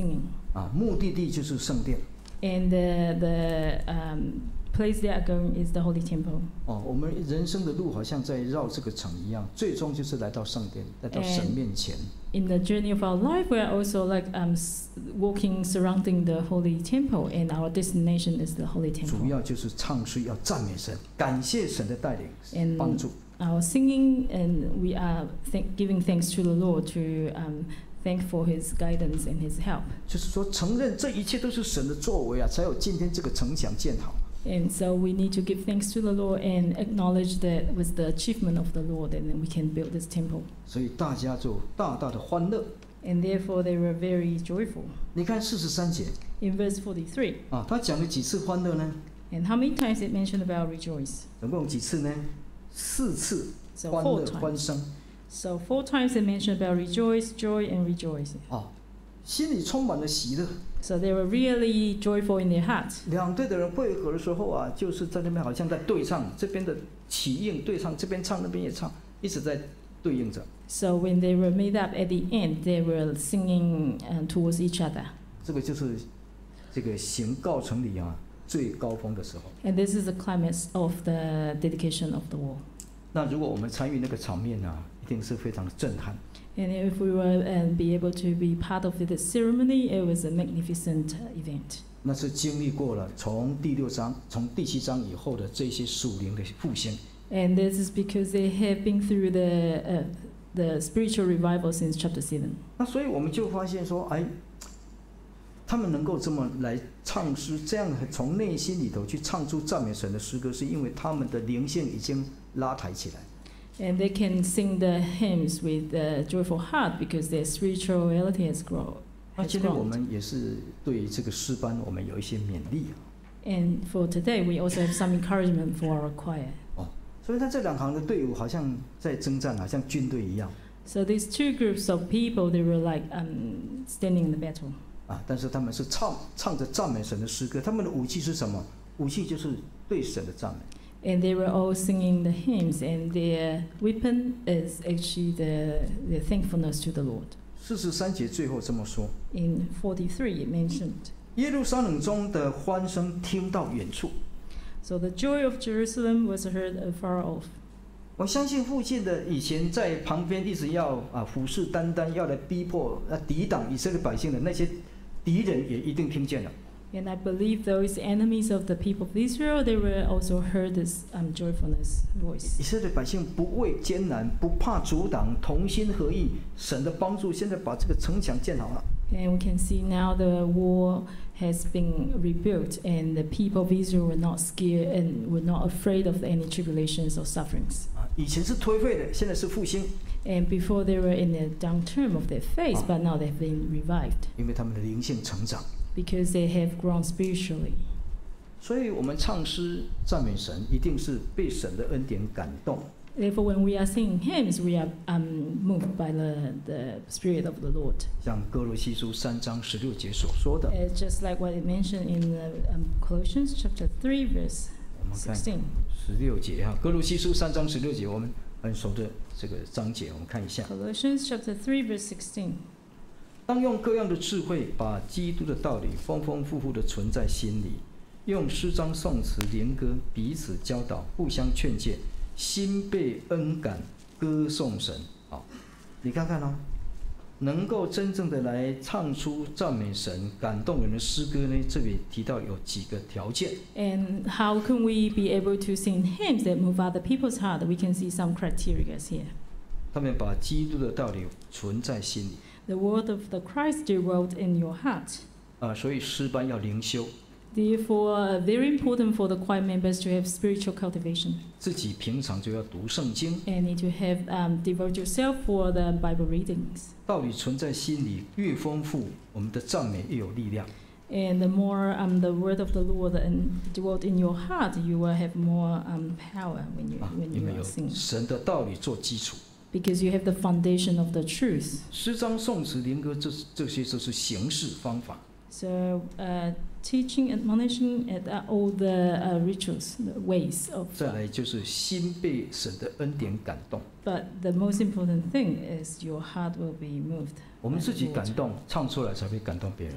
啊，目的地就是圣殿。 And the, the um, place they are going is the Holy Temple. 哦，我们人生的路好像在绕这个城一样，最终就是来到圣殿，来到神面前。 In the journey of our life, we are also like um, walking surrounding the Holy Temple, and our destination is the Holy 主 Temple. 要就是唱诗，要赞美神，感谢神的带领 And 帮助。 our singing, and we are th giving thanks to the Lord to um, thank for His guidance and His help. 就是说，承认这一切都是神的作为啊，才有今天这个城墙建好。 And so we need to give thanks to the Lord and acknowledge that was the achievement of the Lord, and then we can build this temple. 所以大家就大大的欢乐。 And therefore they were very joyful. 你看四十三节 In verse forty-three, 啊，他讲了几次欢乐呢？ and how many times it mentioned about rejoice? 总共几次呢？四次 So 欢 four 乐欢 times. 声 So four times it mentioned about rejoice, joy, and rejoice. 啊，心里充满了喜乐。 So they were really joyful in their heart. 两队的人汇合的时候啊，就是在那边好像在对唱，这边的起应对唱，这边唱那边也唱，一直在对应着。 So when they were made up at the end, they were singing uh, towards each other. 这个就是这个行告成礼啊最高峰的时候。 And this is the climax of the dedication of the wall. 那如果我们参与那个场面啊，一定是非常震撼。 And if we were and be able to be part of this ceremony, it was a magnificent uh, event. 那是经历过了从第六章、从第七章以后的这些属灵的复兴。 And this is because they have been through the uh, the spiritual revival since chapter seven. 那所以我们就发现说，哎，他们能够这么来唱诗，这样从内心里头去唱出赞美神的诗歌，是因为他们的灵性已经拉抬起来。 And they can sing the hymns with a joyful heart because their spirituality has grown. 那 Has 今天我 grown. 们也是对这个诗班，我们有一些勉励啊。 And for today, we also have some encouragement for our choir. 所以他这两行的队伍好像在征战，好像军队一样 So these two groups of people, they were like um, standing in the battle. 啊。但是他们是唱唱着赞美神的诗歌，他们的武器是什么？武器就是对神的赞美。 And they were all singing the hymns, and their weapon is actually the, the thankfulness to the Lord. 四十三节最后这么说： In forty-three, it mentioned, 耶路撒冷中的欢声听到远处。 so the joy of Jerusalem was heard afar off. 我相信附近的以前在旁边一直要啊虎视眈眈，要来逼迫、啊抵挡以色列百姓的那些敌人，也一定听见了。 And I believe those enemies of the people of Israel, they were also heard this um, joyfulness voice. 以色列百姓不畏艰难，不怕阻挡，同心合意，神的帮助，现在把这个城墙建好了。 And we can see now the wall has been rebuilt, and the people of Israel were not scared and were not afraid of any tribulations or sufferings. 啊，以前是颓废的，现在是复兴， And before they were in the downturn of their faith, Ah. but now they've been revived 因为他们的灵性成长。 because they have grown spiritually. 所以我们唱诗赞美神，一定是被神的恩典感动。 Therefore, when we are singing hymns, we are um, moved by the, the Spirit of the Lord. 像哥罗西书三章十六节所说的， It's just like what it mentioned in the, um, Colossians chapter three, verse 我们看 sixteen. 十六节哈，哥罗西书三章十六节，我们很熟的这个章节，我们看一下。 Colossians chapter three, verse sixteen. 当用各样的智慧，把基督的道理丰丰富富的存在心里，用诗章、颂词、灵歌彼此教导，互相劝诫，心被恩感，歌颂神。好，你看看哦，能够真正的来唱出赞美神、感动人的诗歌呢？这里提到有几个条件。 And how can we be able to sing hymns that move other people's heart? We can see some criteria here. 他们把基督的道理存在心里 The word of the Christ dwelt in your heart. 啊，所以诗班要灵修， Therefore, uh, very important for the choir members to have spiritual cultivation 自己平常就要读圣经， and need to have um, devote yourself for the Bible readings. 道理存在心里越丰富，我们的赞美越有力量。 And the more um, the word of the Lord and dwelt in your heart, you will have more um, power when you 啊， when 因 you 为 are 有 singing, 神的道理做基础。 because you have the foundation of the truth. 诗章、颂词、灵歌，这这些都是形式方法。 So, uh, teaching, admonishing, and uh, all the uh, rituals, the ways of. 再来就是心被神的恩典感动， But the most important thing is your heart will be moved. 我们自己感动，唱出来才会感动别人。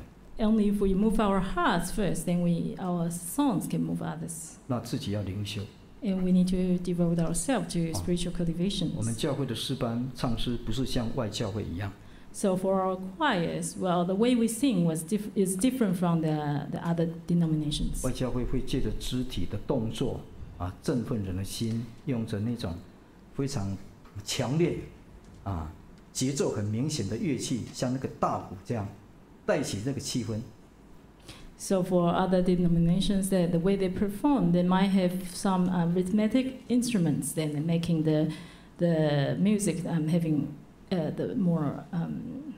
Only if we move our hearts first, then we our songs can move others. 那自己要灵修。 And we need to devote ourselves to spiritual cultivation. 我们教会的诗班唱诗不是像外教会一样。 So for our choirs, well, the way we sing was diff is different from the the other denominations. 外教会会借着肢体的动作啊，振奋人的心，用着那种非常强烈啊节奏很明显的乐器，像那个大鼓这样带起这个气氛。 So for other denominations, that the way they perform, they might have some um, rhythmic instruments, then making the the music um, having uh, the more um,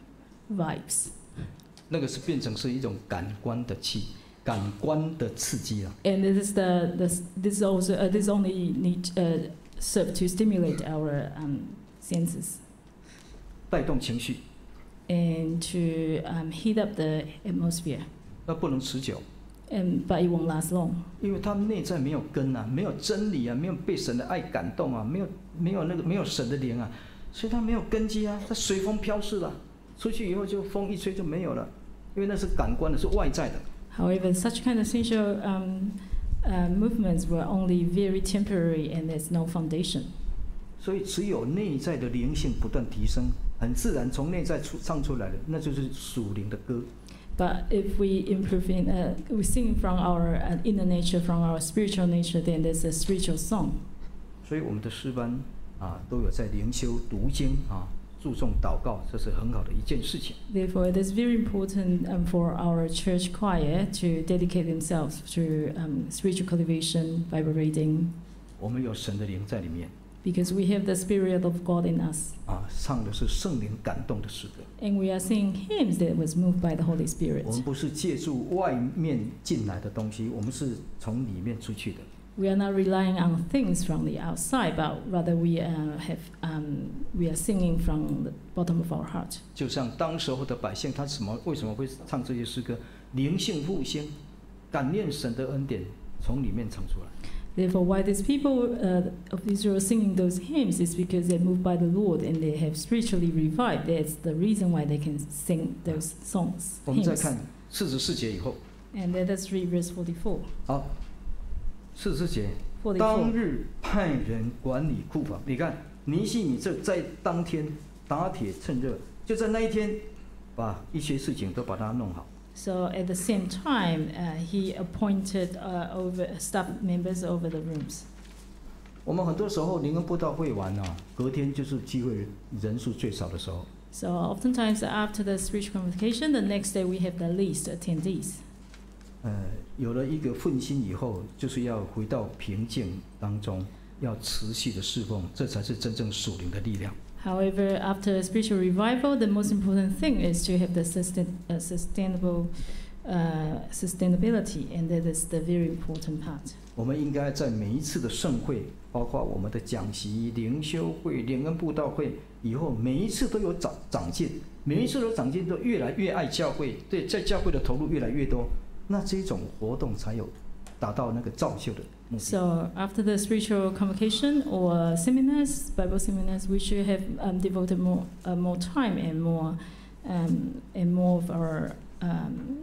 vibes. 那个是变成是一种感官的气，感官的刺激啊。 And this is the, the this also uh, this only need uh, serve to stimulate our um, senses 带动情绪， and to um, heat up the atmosphere. 那不能持久， And but it won't last long 因为他们内在没有根啊，没有真理啊，没有被神的爱感动啊，没有没有那个没有神的灵啊，所以他没有根基啊，他随风飘逝了，出去以后就风一吹就没有了，因为那是感官的，是外在的。 However, such kind of sensual um, uh, movements were only very temporary, and there's no foundation. 所以只有内在的灵性不断提升，很自然从内在出唱出来的，那就是属灵的歌。 But if we improve in, uh, we sing from our uh, inner nature, from our spiritual nature, then there's a spiritual song. 所以我们的诗班啊，都有在灵修、读经啊，注重祷告，这是很好的一件事情。 Therefore, it is very important um, for our church choir to dedicate themselves to um, spiritual cultivation, Bible reading, 我们有神的灵在里面 because we have the Spirit of God in us. 啊，唱的是圣灵感动的诗歌。 And we are singing hymns that was moved by the Holy 我 Spirit. 们不是借助外面进来的东西，我们是从里面出去的。 We are not relying on things from the outside, but rather we uh, have um, we are singing from the bottom of our heart. 就像当时候的百姓，他什么为什么会唱这些诗歌？灵性复兴，感念神的恩典，从里面唱出来。 Therefore, why these people uh, of Israel singing those hymns is because they're moved by the Lord and they have spiritually revived. That's the reason why they can sing those songs. 我们再 Hymns. 看四十四节以后， And let us read verse forty-four. 好，四十四节，当 forty-four. 日派人管理库房。你看，尼希米这在当天打铁趁热，就在那一天，把一些事情都把它弄好。 So at the same time, uh, he appointed uh, over staff members over the rooms. 我们很多时候灵恩布道会完啊，隔天就是聚会人数最少的时候。 So oftentimes after the spiritual convocation, the next day we have the least attendees. 呃，有了一个奋心以后，就是要回到平静当中，要持续的侍奉，这才是真正属灵的力量。 However, after spiritual revival, the most important thing is to have the sustain, uh, sustainable uh, sustainability, and that is the very important part. 我们应该在每一次的盛会，包括我们的讲习、灵修会、灵恩布道会，以后每一次都有长长进，每一次都长进，都越来越爱教会，对，在教会的投入越来越多，那这种活动才有达到那个造就的目的。 So after the spiritual convocation or seminars, Bible seminars, we should have um, devoted more uh, more time and more um, and more of our um,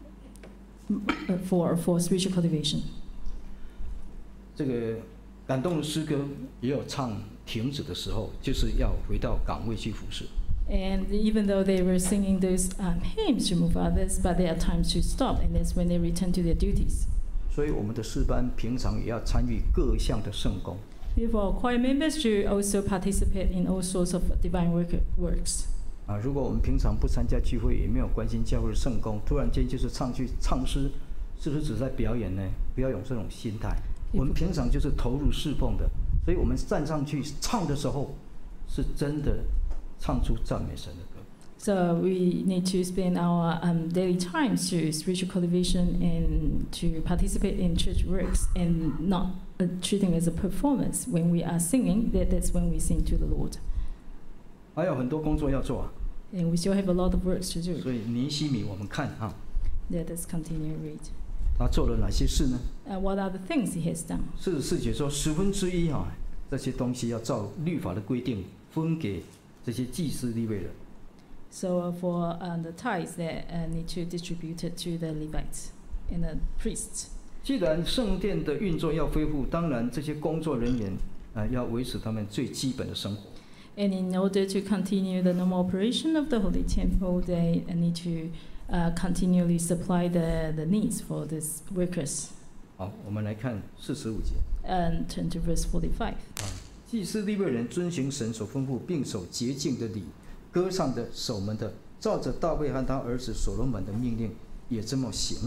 uh, for for spiritual cultivation. 这个感动的诗歌也有唱停止的时候，就是要回到岗位去服侍。 And even though they were singing those um, hymns to move others, but there are times to stop, and that's when they return to their duties. 所以我们的诗班平常也要参与各项的圣工。 Therefore, choir members should also participate in all sorts of divine work, works. 啊，如果我们平常不参加聚会，也没有关心教会的圣工，突然间就是唱去唱诗，是不是只在表演呢？不要有这种心态。我们平常就是投入侍奉的，所以我们站上去唱的时候，是真的唱出赞美神的歌。 So we need to spend our um, daily time to spiritual cultivation and to participate in church works, and not uh, treating it as a performance. When we are singing, that, that's when we sing to the Lord. 还有很多工作要做啊， And we still have a lot of works to do. 所以尼希米我们看啊， Let us continue read. 他做了哪些事呢？ Uh, what are the things he has done? 四十四节说十分之一啊，这些东西要照律法的规定分给这些祭司利未人。 So for uh, the tithes, they uh, need to distribute it to the Levites and the priests. 既然圣殿的运作要恢复，当然这些工作人员啊、呃、要维持他们最基本的生活。 And in order to continue the normal operation of the Holy Temple, they need to uh, continually supply the, the needs for these workers. 好，我们来看四十五节。 And turn to verse forty-five. 啊，祭司利未人遵行神所吩咐，并守洁净的礼，歌唱的、守门的，照着大卫和他儿子所罗门的命令，也这么行。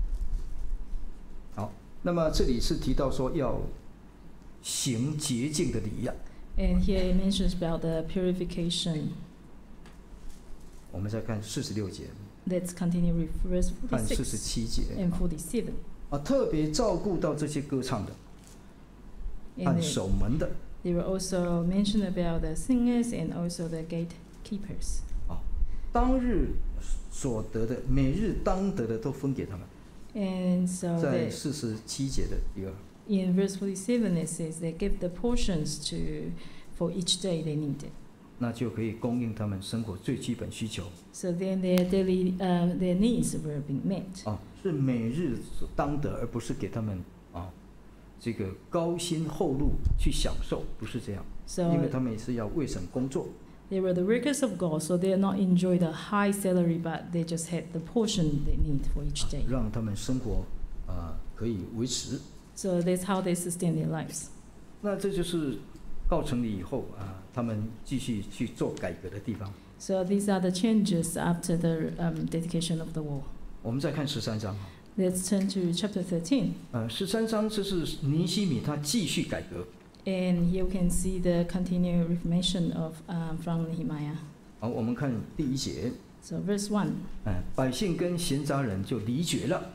好，那么这里是提到说要行洁净的礼呀、啊。 And here it mentions about the purification. 我们再看四十六节。 Let's continue with verse 看四十七节。 And forty-seven. 啊，特别照顾到这些歌唱的，和守门的。 They were also mentioned about the singers and also the gatekeepers. 啊，当日所得的，每日当得的都分给他们。 And so 在四十七节的第二。 In verse forty-seven, it says they give the portions to for each day they needed. 那就可以供应他们生活最基本需求。 So then their daily uh, their needs were being met. 啊，是每日所当得，而不是给他们啊这个高薪厚禄去享受，不是这样。 So 因为他们也是要为神工作。 They were the workers of God, so they are not enjoy the high salary, but they just had the portion they need for each day. 让他们生活啊可以维持。 So that's how they sustain their lives. 那这就是告成礼以后啊，他们继续去做改革的地方。 So these are the changes after the um, dedication of the wall. 我们再看十三章。 Let's turn to chapter thirteen. 呃，十三章这是尼希米他继续改革。 And you can see the continued reformation of um, from Nehemiah. 好，我们看第一节。 So verse one. 嗯，百姓跟闲杂人就离绝了。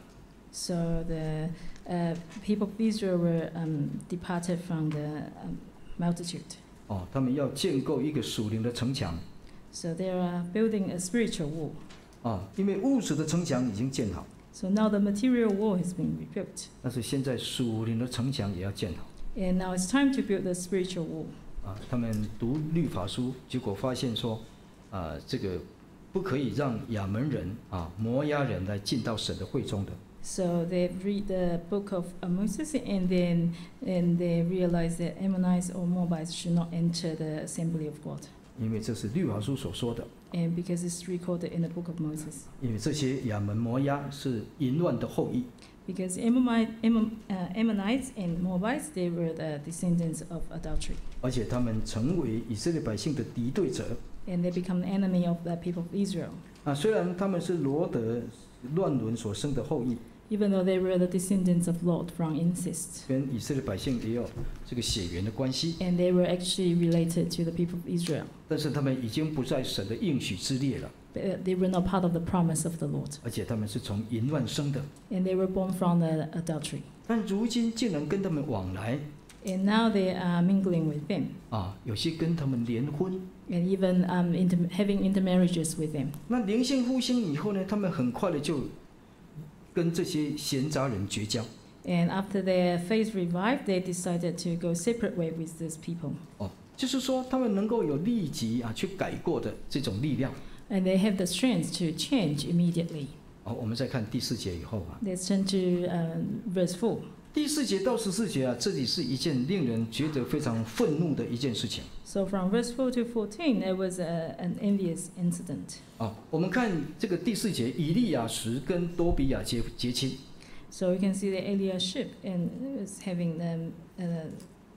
So the uh, people of Israel were um, departed from the um, multitude. 哦，他们要建构一个属灵的城墙。 So they are building a spiritual wall. 啊，因为物质的城墙已经建好。 So now the material wall has been rebuilt. 但是现在属灵的城墙也要建好。 And now it's time to build the spiritual wall. 啊，他们读律法书，结果发现说，啊，这个不可以让亚门人啊、摩押人来进到神的会中的。 So they read the book of Moses, and then and they realize that Ammonites or Moabites should not enter the assembly of God. 因为这是律法书所说的。 And because it's recorded in the book of Moses. 因为这些亚门、摩押是淫乱的后裔。 Because Ammonite, Ammon, uh, Ammonites and Moabites, they were the descendants of adultery. 而且他们成为以色列百姓的敌对者。 And they become the enemy of the people of Israel. 啊，虽然他们是罗德乱伦所生的后裔。 Even though they were the descendants of Lot from incest. 跟以色列百姓也有这个血缘的关系。 And they were actually related to the people of Israel. 但是他们已经不在神的应许之列了。 But they were not part of the promise of the Lord. 而且他们是从淫乱生的。 And they were born from the adultery. 但如今竟然跟他们往来。 And now they are mingling with them. 啊，有些跟他们联婚。 And even um, inter having intermarriages with them. 那灵性复兴以后呢，他们很快的就跟这些闲杂人绝交。 And after their faith revived, they decided to go separate way with these people. 哦，就是说他们能够有立即啊去改过的这种力量。 And they have the strength to change immediately. 好，我们再看第四节以后啊。 Let's turn to um, verse four. 第四节到十四节啊，这里是一件令人觉得非常愤怒的一件事情。 So from verse four to fourteen, there was a, an envious incident. 啊，我们看这个第四节，以利亚实跟多比亚结结亲。 So you can see that Eliashib and was having um, uh,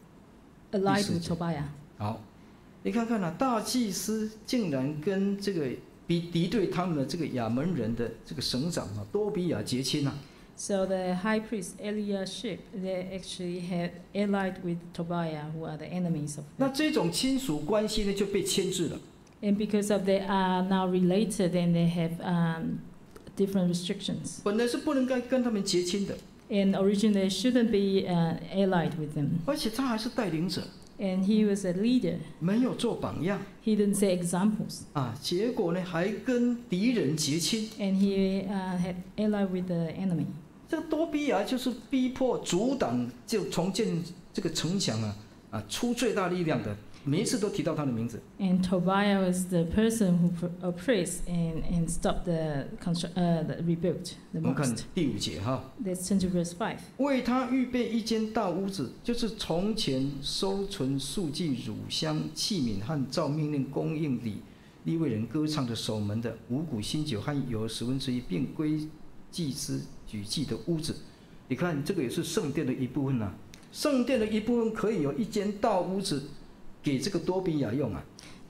allied with Tobiah. 好，你看看啊，大祭司竟然跟这个比敌对他们的这个亚门人的这个省长啊多比亚结亲啊。 So the high priest Eliashib, they actually had allied with Tobiah, who are the enemies of. 那这种亲属关系呢就被牵制了。 And because of they are now related, and they have um, different restrictions. 本来是不能跟跟他们结亲的。 And originally shouldn't be uh, allied with them. 而且他还是带领者。 And he was a leader. 没有做榜样。 He didn't say examples. 啊，结果呢还跟敌人结亲。 And he uh, had allied with the enemy. 这个多比亚就是逼迫阻挡就重建这个城墙啊啊出最大力量的每一次都提到他的名字。 And Tobiah was the person who pr- oppressed and, and stopped the, constru- uh, the rebuilt 我 the 们看 most. 第五节哈， Let's turn to verse five. 为他预备一间大屋子，就是从前收存素祭、乳香、器皿和照命令供应礼利未人歌唱的守门的五谷新酒和油十分之一，并归祭司举祭的屋子。你看，这个也是圣殿的一部分啊。圣殿的一部分可以有一间大屋子给这个多比亚用啊。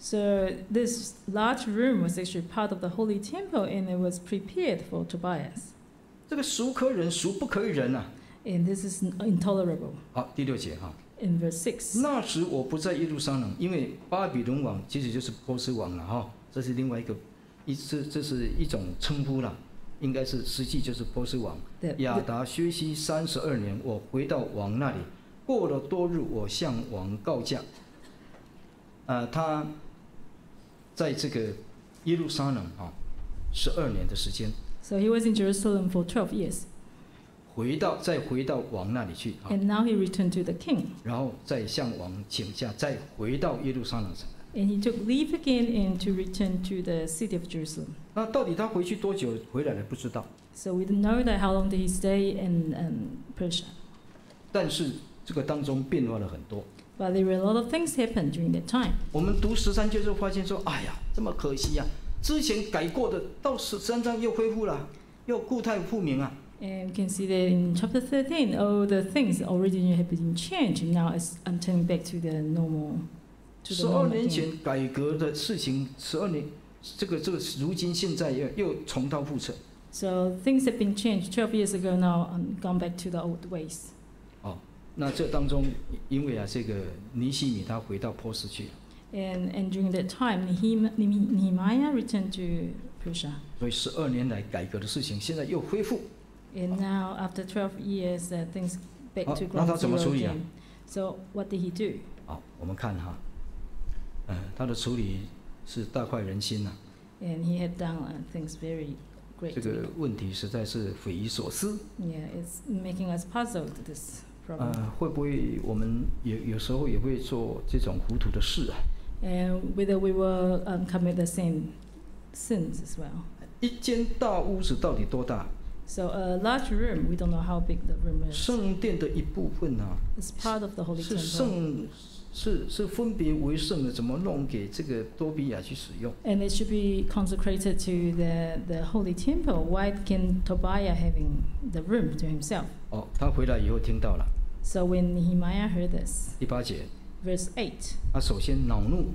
So this large room was actually part of the holy temple, and it was prepared for Tobias. 这个孰可忍，孰不可以忍啊？ And this is intolerable. 好，第六节哈。 In verse six. 那时我不在耶路撒冷，因为巴比伦王其实就是波斯王了哈，这是另外一个，一这这是一种称呼啦，应该是实际就是波斯王。 The, 亚 the, 达薛西三十二年，我回到王那里，过了多日，我向王告假。呃，他在这个耶路撒冷啊，十二年的时间， so he was in Jerusalem for twelve years. 回到再回到王那里去啊， And now he returned to the king. 然后再向王请假，再回到耶路撒冷。 And he took leave again and to return to the city of Jerusalem. 那到底他回去多久回来了？不知道。 So we don't know that how long did he stay in um, Persia. 但是这个当中变化了很多。 But there were a lot of things happened during that time. 我们读十三节就发现说，哎呀，这么可惜呀、啊！之前改过的，到十三章又恢复了，又故态复明啊。 And we can see that in chapter thirteen, all the things originally have been changed. Now it's, I'm turning back to the normal. To 十 the 二 normal 年 again. 前改革的事情，十二年，这个这个如今现在又又重蹈覆辙。 So things have been changed. Twelve years ago now, um, gone back to the old ways. 哦，那这当中，因为啊，这个尼希米他回到波斯去了， And and during that time, Nehem- Nehem- Nehemiah returned to Persia. 所以十二年来改革的事情，现在又恢复。 And now, after twelve years, uh, things back to 好，那他 ground 怎么 zero 处理啊？ again. So what did he do? 好，我们看哈，嗯、他的处理是大快人心呐、 And he had done uh, things very 这 great. 个问题实在是匪夷所思。 Yeah, it's making us puzzled, this problem. 呃，会不会我们有有时候也会做这种糊涂的事啊？ And whether we will um, commit the same sins as well. 一间大屋子到底多大？ So a large room, we don't know how big the room is. 圣殿的一部分啊， It's part of the holy 是 temple. 圣是是分别为圣的，怎么弄给这个多比亚去使用？ And it should be consecrated to the, the holy temple. Why can Tobiah having the room to himself? 哦，他回来以后听到了 So when Nehemiah heard this, 第八节， verse eight, 他首先恼怒，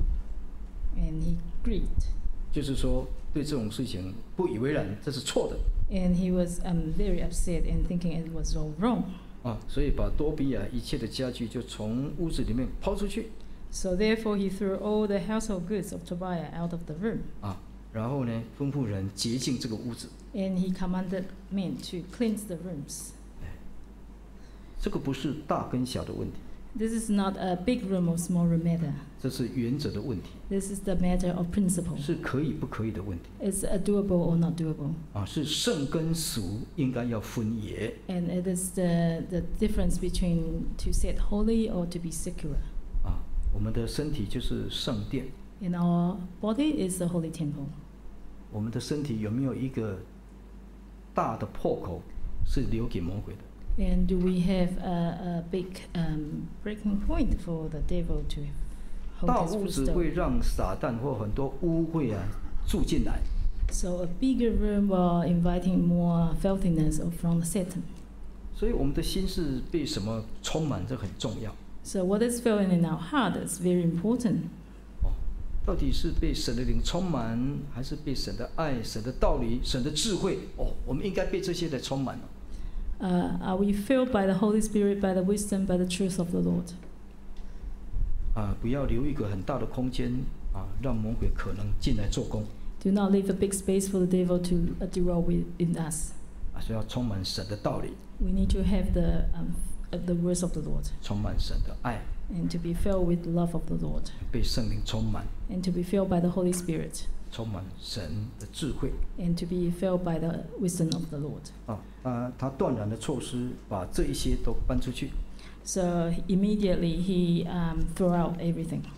and he grieved, 就是说对这种事情不以为然，这是错的 and he was um, very upset and thinking it was all wrong. 啊，所以把多比亚一切的家具就从屋子里面抛出去 So therefore he threw all the household goods of Tobiah out of the room, 啊，然后呢，吩咐人洁净这个屋子。 and he commanded men to cleanse the rooms. 这个不是大跟小的问题， This is not a big room or small room matter. 这是原则的问题， This is the matter of principle. 是可以不可以的问题 It's a doable or not doable. 啊，是圣跟俗应该要分野 And it is the, the difference between to set holy or to be secular. 啊。我们的身体就是圣殿， And our body is the holy temple. 我们的身体有没有一个大的破口是留给魔鬼的？ And do we have a, a big um, breaking point for the devil to 大 hold his 屋子 footstool? 会让撒旦或很多污秽啊住进来， So a bigger room while inviting more filthiness from Satan. 所以我们的心是被什么充满，这很重要。 So what is felt in our heart is very important. 哦，到底是被神的灵充满，还是被神的爱、神的道理、神的智慧？哦，我们应该被这些来充满了。 Uh, are we filled by the Holy Spirit, by the wisdom, by the truth of the Lord? 啊，不要留一个很大的空间啊，让魔鬼可能进来做工 Do not leave a big space for the devil to uh, dwell within us. 啊，所以要充满神的道理， We need to have the, um, uh, the words of the Lord, 充满神的爱， and to be filled with the love of the Lord, 被圣灵充满， and to be filled by the Holy Spirit, 充满神的智慧 and to be filled by the wisdom of the Lord. 啊。啊，他断然的措施把这一些都搬出去。 So immediately he um, threw out everything.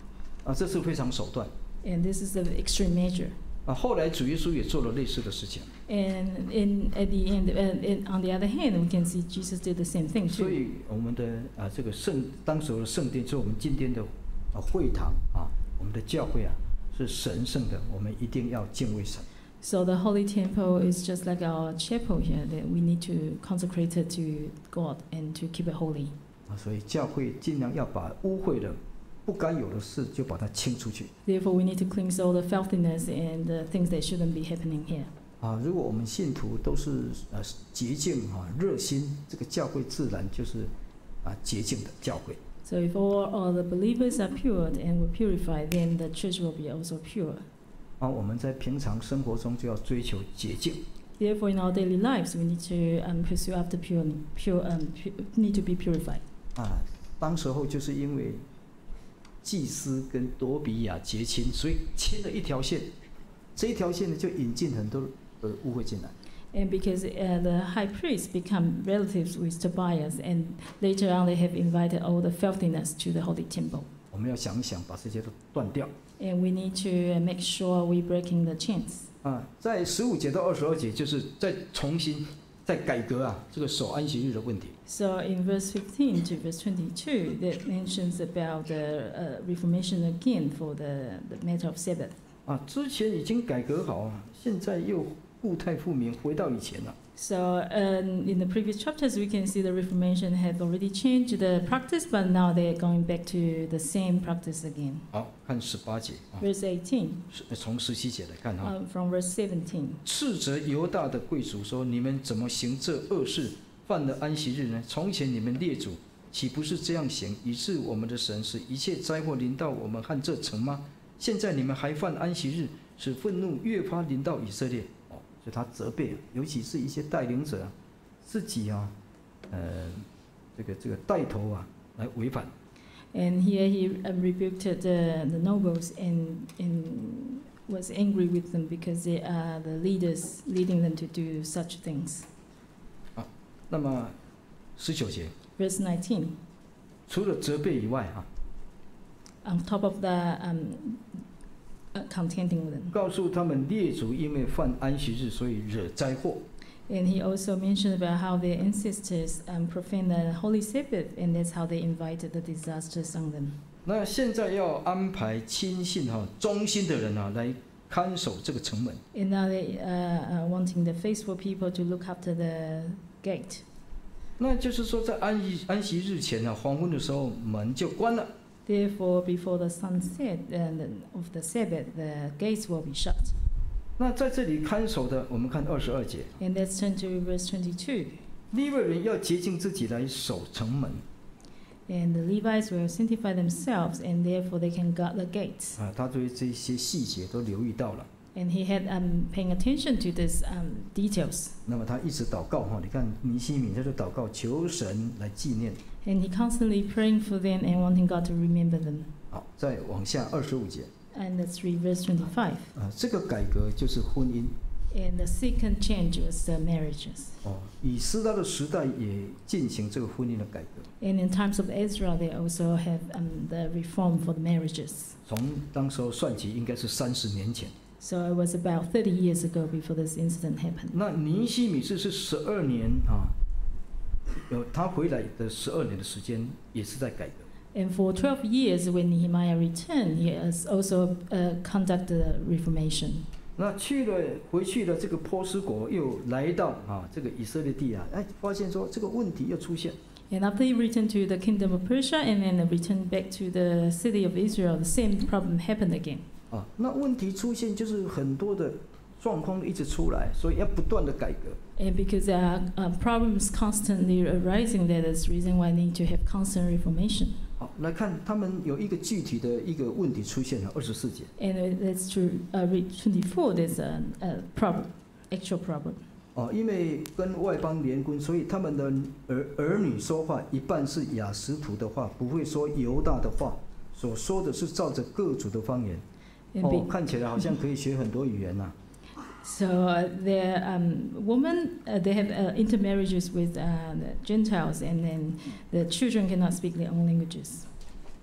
啊，这是非常手段。 And this is the extreme measure. 啊，后来主耶稣也做了类似的事情。 And in, at the end, uh, in, on the other hand, we can see Jesus did the same thing 所 too. 以我们的啊这个圣当时候的圣殿，就是我们今天的啊会堂啊，我们的教会啊是神圣的，我们一定要敬畏神。 So the Holy Temple is just like our chapel here, that we need to consecrate it to God and to keep it holy. 啊，所以教会尽量要把污秽的、不该有的事就把它清出去。 Therefore, we need to cleanse all the filthiness and the things that shouldn't be happening here. 啊，如果我们信徒都是呃洁净啊、热心，这个教会自然就是啊洁净的教会。 So if all, all the believers are pure and were purified, then the church will be also pure. 啊，我们在平常生活中就要追求洁净。 Therefore, in our daily lives, we need to um, pursue after pure, pure, um, pu need to be purified. 啊，当时候就是因为祭司跟多比亚结亲，所以牵了一条线，这一条线呢就引进很多的污秽进来。 And because uh, the high priests become relatives with Tobias, and later on they have invited all the filthiness to the holy temple. 我们要想一想，把这些都断掉。 And we need to make sure we're breaking the chains. 啊，在十五节到二十二节，就是再重新再改革啊，这个守安息日的问题。 So in verse fifteen to verse twenty-two, that mentions about the uh, reformation again for the, the matter of Sabbath. 啊，之前已经改革好啊，现在又故态复萌，回到以前了。 So um, in the previous chapters, we can see the Reformation had already changed the practice, but now they're going back to the same practice again. 好，看十八节啊， Verse eighteen, 是从十七节来看哈。 um, from verse seventeen. 斥责犹大的贵族说：“你们怎么行这恶事，犯了安息日呢？从前你们列祖岂不是这样行，以致我们的神使一切灾祸临到我们和这城吗？现在你们还犯安息日，使愤怒越发临到以色列。”哦，所以他责备，尤其是一些带领者自己啊，呃，这个这个带头啊，来违反。 And here he um, rebuked the, the nobles and, and was angry with them because they are the leaders leading them to do such things. 那么十九节， Verse nineteen, 除了责备以外啊， on top of the um, uh, contending with them. 告诉他们列祖因为犯安息日，所以惹灾祸。 And he also mentioned about how their ancestors um, profaned the holy Sabbath, and that's how they invited the disasters on them. 那现在要安排亲信哈、忠心的人啊，来看守这个城门。 And now they uh, are wanting the faithful people to look after the gate. 那就是说，在安息安息日前啊，黄昏的时候门就关了。 Therefore, before the sunset and of the Sabbath, the gates will be shut. 那在这里看守的，我们看二十二节， And let's turn to verse twenty-two. 利未人要洁净自己来守城门 And the Levites will sanctify themselves, and therefore they can guard the gates. 啊，他对这些细节都留意到了。 And he had um, paying attention to these um, details. 那么他一直祷告哈，你看尼希米他就祷告求神来纪念。 And he constantly praying for them and wanting God to remember them. 好，再往下二十五节 And let's read verse twenty-five. 啊，这个改革就是婚姻 And the second change was the marriages. 哦。以斯拉的时代也进行这个婚姻的改革。 And in times of Ezra, they also have um, the reform for the marriages. 从当时候算起，应该是三十年前。 So it was about thirty years ago before this incident happened. 那尼希米是是十二年啊，有他回来的十二年的时间，也是在改革。 And for twelve years, when Nehemiah returned, he has also uh, conducted the reformation. 那去了回去了这个波斯国，又来到啊这个以色列地啊，哎，发现说这个问题又出现。 And after he returned to the kingdom of Persia and then returned back to the city of Israel, the same problem happened again. 啊，那问题出现就是很多的状况一直出来，所以要不断的改革。 And because there are uh, problems constantly arising, that is the reason why we need to have constant reformation. 好，来看他们有一个具体的一个问题出现了，二十四节。 And uh, that's true. Uh, read twenty-four, there's a, a problem, actual problem. 哦，因为跟外邦联婚，所以他们的儿儿女说话一半是雅什图的话，不会说犹大的话，所说的是照着各族的方言。 And 哦， be- 看起来好像可以学很多语言呐、 So uh, the um, women, uh, they have uh, intermarriages with uh, the Gentiles, and then the children cannot speak their own languages.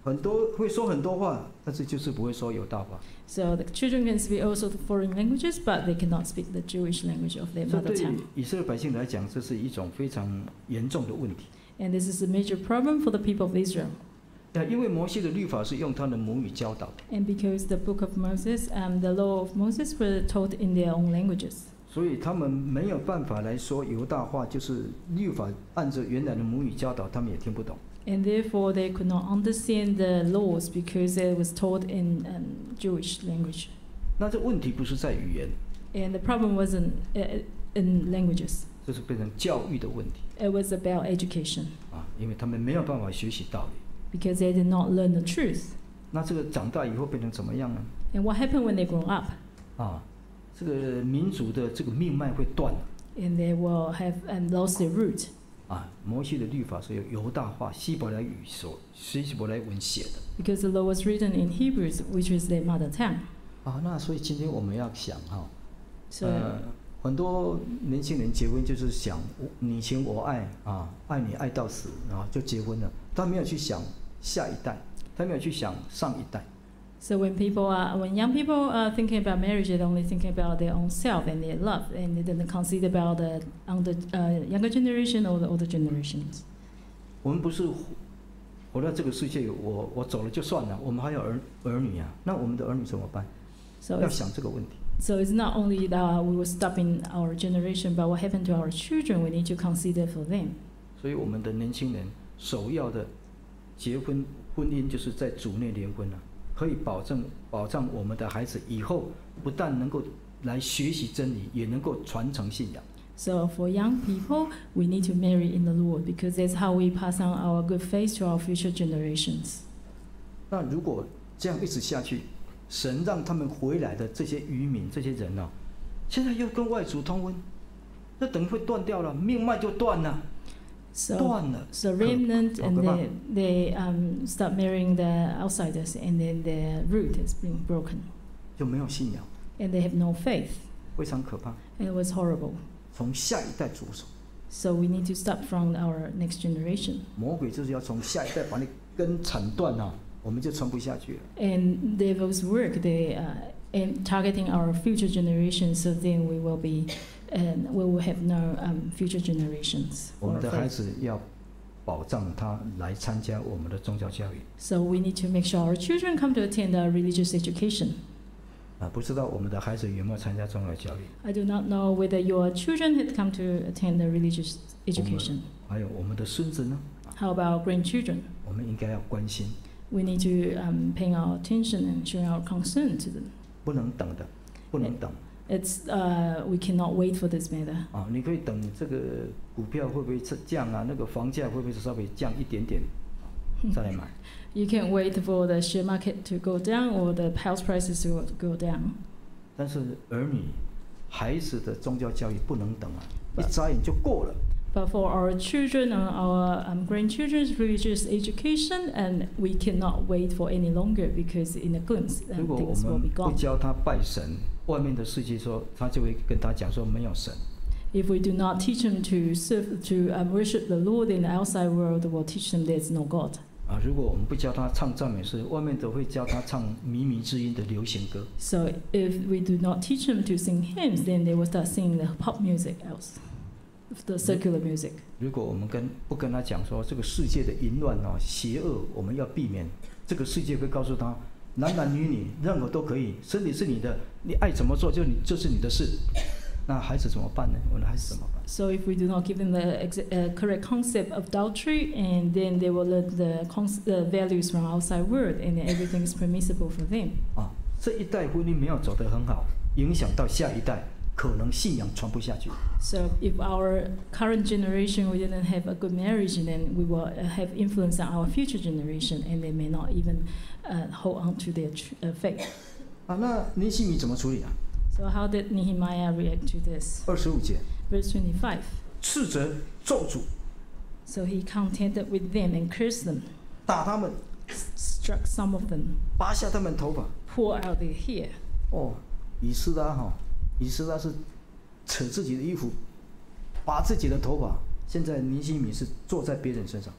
很多会说很多话，但是就是不会说犹大话。 So the children can speak also the foreign languages, but they cannot speak the Jewish language of their 这 mother 对 tongue. 以色列百姓来讲，这是一种非常严重的问题。 And this is a major problem for the people of Israel. 啊，因为摩西的律法是用他的母语教导的， And because the book of Moses and the law of Moses were taught in their own languages. 所以他们没有办法来说犹大话，就是律法按着原来的母语教导，他们也听不懂。 And therefore they could not understand the laws because it was taught in um, Jewish language. 那这问题不是在语言， And the problem wasn't uh, in languages. 这是变成教育的问题 It was about education 啊，因为他们没有办法学习道理。 because they did not learn the truth. 那这个长大以后变成怎么样呢？ And what happened when they grow up? 啊，这个民族的这个命脉会断了 And they will have um, lost their root. 啊。摩西的律法是由犹大话希伯来语所希伯来文写的 Because the law was written in Hebrews, which is their mother tongue. 啊。那所以今天我们要想哈， So 呃，很多年轻人结婚就是想我你情我爱啊，爱你爱到死，然后就结婚了，他没有去想下一代，他没有去想上一代。 So when people are, when young people are thinking about marriage, they're only thinking about their own self and their love, and they didn't consider about the under, uh, younger generation or the older generations. 我们不是活到这个世界，我我走了就算了，我们还有儿儿女啊，那我们的儿女怎么办？ So 要 it's, 想这个问题。 so it's not only that we will stop in our generation, but what happened to our children, we need to consider for them. 所以我们的年轻人首要的结婚婚姻就是在主内联婚啊，可以保证保障我们的孩子以后不但能够来学习真理，也能够传承信仰。 So for young people, we need to marry in the Lord because that's how we pass on our good faith to our future generations. 那如果这样一直下去，神让他们回来的这些渔民这些人呢、啊，现在又跟外族通婚，那等于会断掉了，命脉就断了， So, 断了。 so remnant 好 and 可怕。 they, they um, start marrying the outsiders and then their root has been broken 就没有信仰， and they have no faith 非常可怕。 and it was horrible. 从下一代着手， So we need to start from our next generation. 魔鬼就是要从下一代把你根铲断啊，我们就传不下去了。 And devil's work, they uh, in targeting our future generations, so then we will be, and we will have no um, future generations. 我 or 们的孩 faith. 子要保障他来参加我们的宗教教育 So we need to make sure our children come to attend our religious education. 啊，不知道我们的孩子有没有参加宗教教育？ I do not know whether your children had come to attend the religious education. 还有我们的孙子呢？ How about grandchildren? 我们应该要关心， We need to um, pay our attention and show our concern to them. 不能等的，不能等 It's uh, we cannot wait for this matter. 啊！你可以等这个股票会不会降啊？那个房价会不会稍微降一点点，再来买。 You can wait for the share market to go down or the house prices to go down. 但是儿女、孩子的宗教教育不能等啊，一 But- 眨眼就过了。 But for our children or our um, grandchildren's religious education, and we cannot wait for any longer because in a glimpse 如 um, 果我 things will 们 be 不 gone. 教他拜神，外面的世界说他就会跟他讲说没有神。 If we do not teach them to serve, to um, worship the Lord in the outside world, we'll teach them there's no God. 啊，如果我们不教他唱赞美诗，外面都会教他唱靡靡之音的流行歌。 So if we do not teach them to sing hymns, then they will start singing the pop music else, the secular music. 如果我们跟不跟他讲说这个世界的淫乱啊、邪恶，我们要避免，这个世界会告诉他，男男女女任何都可以，身体是你的，你爱怎么做就你就是你的事。那孩子怎么办呢？我的孩子怎么办？ So if we do not give them the ex- uh, correct concept of adultery, and then they will learn the, cons- the values from outside world, and then everything is permissible for them. 啊，这一代婚姻没有走得很好，影响到下一代，可能信仰传不下去。 So if our current generation we didn't have a good marriage, then we will uh, have influence on our future generation, and they may not even uh, hold on to their tr- uh, faith. 啊，那尼西米怎么处理啊？ So how did Nehemiah react to this? 二十五节， Verse twenty-five. 斥责咒诅， So he contended with them and cursed them, 打他们， struck some of them, 拔下他们头发。 pulled out their hair. 哦，以斯拉哈，以斯拉是扯自己的衣服，拔自己的头发。现在尼西米是坐在别人身上。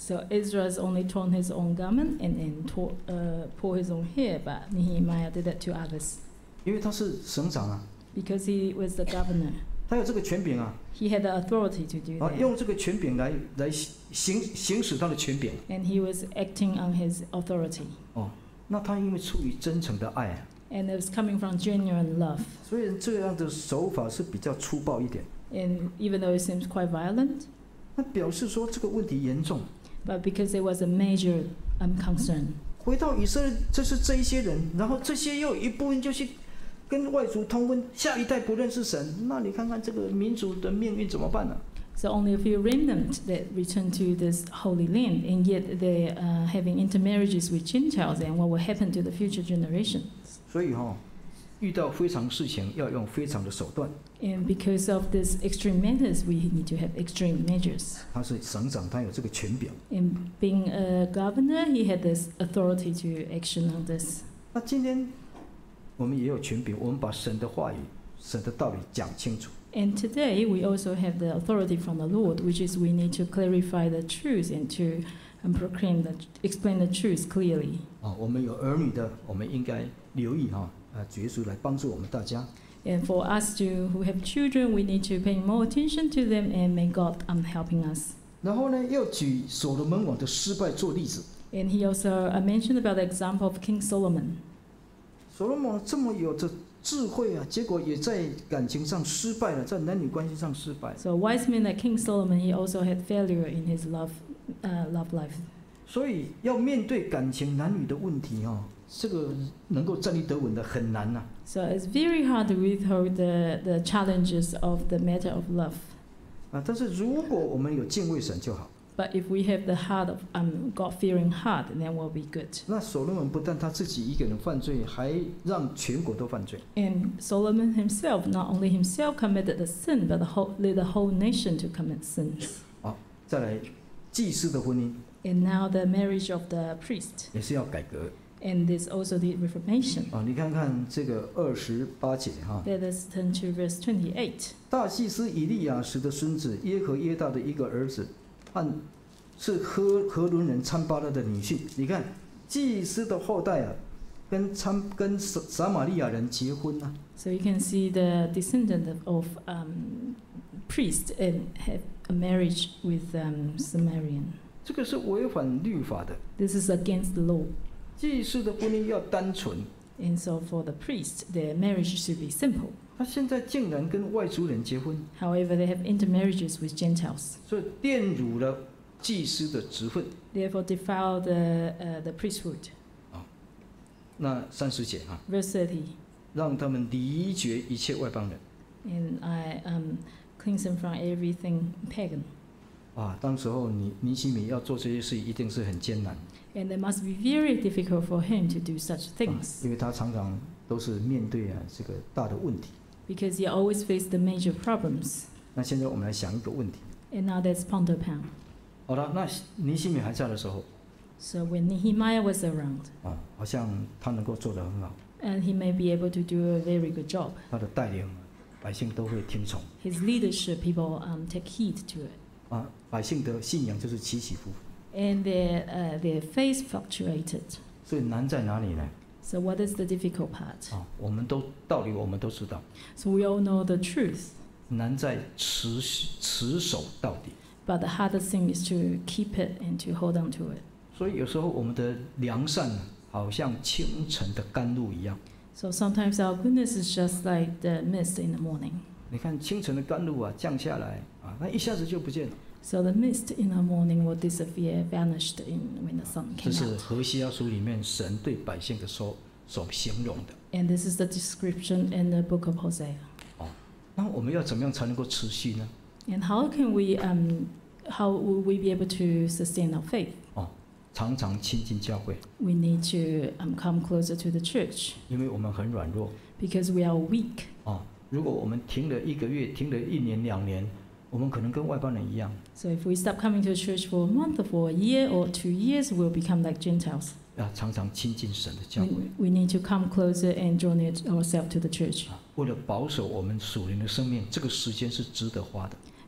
So Ezra's only torn his own garment and then tore, uh, pulled his own hair, but Nehemiah did that to others 因为他是省长啊， because he was the governor. 他有这个权柄啊， He had the authority to do 啊， that. 用这个权柄来来行行使他的权柄。 And he was acting on his authority. 哦，那他因为出于真诚的爱啊， And it was coming from genuine love. 所以这样的手法是比较粗暴一点。 And even though it seems quite violent, 那表示说这个问题严重。 but because it was a major um, concern. 回到以色列，这是这一些人，然后这些又有一部分就去跟外族通婚，下一代不认识神，那你看看这个民族的命运怎么办呢、啊？ So only a few remnant that return to this holy land, and yet they're uh, having intermarriages with Gentiles, and what will happen to the future generations? 所以哈、哦，遇到非常事情要用非常的手段。 And because of this extreme measures, we need to have extreme measures. 他是省长，他有这个权柄。 And being a governor, he had this authority to action on this. 那今天我们也有权柄，我们把神的话语、神的道理讲清楚。 And today, we also have the authority from the Lord, which is we need to clarify the truth and to um, proclaim the, explain the truth clearly. 啊，我们有儿女的，我们应该留意哈，啊，主耶稣来帮助我们大家。 And for us to who have children, we need to pay more attention to them, and may God um helping us. 然后呢，要举所罗门王的失败做例子。 And he also uh, mentioned about the example of King Solomon. 所罗门王这么有着智慧啊，结果也在感情上失败了，在男女关系上失败。 So a wise man like King Solomon, he also had failure in his love, uh, love life. 所以要面对感情男女的问题哦，这个能够站立得稳的很难呐、啊。 So it's very hard to withhold the, the challenges of the matter of love. 啊，但是如果我们有敬畏神就好。 But if we have the heart of um, God-fearing heart, then we'll be good. 那所罗门不但他自己一个人犯罪，还让全国都犯罪。 And Solomon himself, not only himself committed the sin, but the whole, led the whole nation to commit sins. 好，再来，祭司的婚姻 And now the marriage of the priest. 也是要改革 And there's also the reformation. 啊！你看看这个二十八节哈， Let us turn to verse twenty-eight. 大祭司以利亚时的孙子耶和耶大的一个儿子，按是何何伦人参巴勒的女婿。你看祭司的后代啊，跟参跟撒撒玛利亚人结婚啊。 So you can see the descendant of, of um, priest and have a marriage with um, Samaritan. 这个是违反律法的。 This is against the law. 祭司的婚姻要单纯， And so for the priest, their marriage should be simple. 他现在竟然跟外族人结婚， However, they have intermarriages with Gentiles. 所以玷辱了祭司的职分。 Therefore, defile the, uh, the priesthood. 那三十节啊， Verse thirty. 让他们离绝一切外邦人。 And I um, cleanse them from everything pagan. 啊，当时候你尼西米要做这些事，一定是很艰难。 And it must be very difficult for him to do such 啊 things. 因为他常常都是面对啊这个大的问题。 Because he always faced the major problems. 那现在我们来想一个问题。 And now there's Pontopound. 好了，那尼西米还在的时候， So when Nehemiah was around, 啊，好像他能够做得很好， and he may be able to do a very good job. 他的带领百姓都会听从。 His leadership, people um, take heed to it. 啊，百姓的信仰就是起起伏伏。 And their, uh, their faith fluctuated. 所以难在哪里呢？ So what is the difficult part? 啊，我们都道理我们都知道， So we all know the truth. 难在持持守到底。 But the hardest thing is to keep it and to hold on to it. 所以有时候我们的良善好像清晨的甘露一样。 So sometimes our goodness is just like the mist in the morning. 你看清晨的甘露啊，降下来啊，那一下子就不见了。 So the mist in the morning will disappear, vanished in when the sun 这 came 是 out. 何西阿书里面神对百姓的所所形容的。 And this is the description in the book of Hosea. 哦，那我们要怎么样才能够持续呢？ And how can we, um, how will we be able to sustain our faith? 哦，常常亲近教会， We need to um, come closer to the church 因为我们很软弱。 because we are weak. 哦，如果我们停了一个月，停了一年两年，我们可能跟外邦人一样， So if we stop coming to church for a month or for a year or two years, we'll become like Gentiles. 要常常亲近神的教 We, 会。 we need to come closer and draw near ourselves to the church. 啊，为了保守我们属灵的生命，这个时间是值得花的。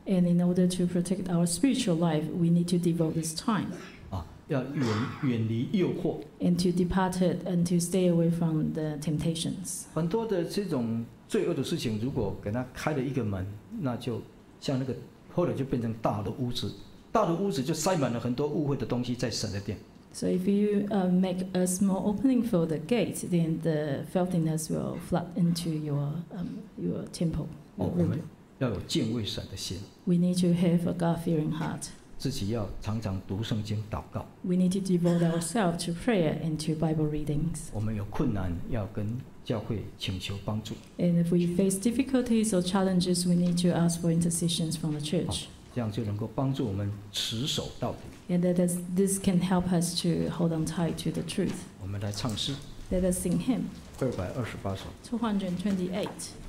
And in order to protect our spiritual life, we need to devote this time 啊，要远远离诱惑。 and to depart it and to stay away from the temptations. 很多的这种罪恶的事情，如果给他开了一个门，那就像那个后来就变成大的屋子，大的屋子就塞满了很多污秽的东西在神的殿。 So if you uh, make a small opening for the gate, then the filthiness will flood into your um, your temple. 哦， your 我们 room. 要有敬畏神的心， We need to have a God-fearing heart. 自己要常常读圣经、祷告。 We need to devote ourselves to prayer and to Bible readings. 我们有困难要跟教会请求帮助， And if we face difficulties or challenges, we need to ask for intercessions from the church. 这样就能够帮助我们持守到底。 And that is, this can help us to hold on tight to the truth. 我们来唱诗 Let us sing hymn 二百二十八首。 two hundred twenty-eight.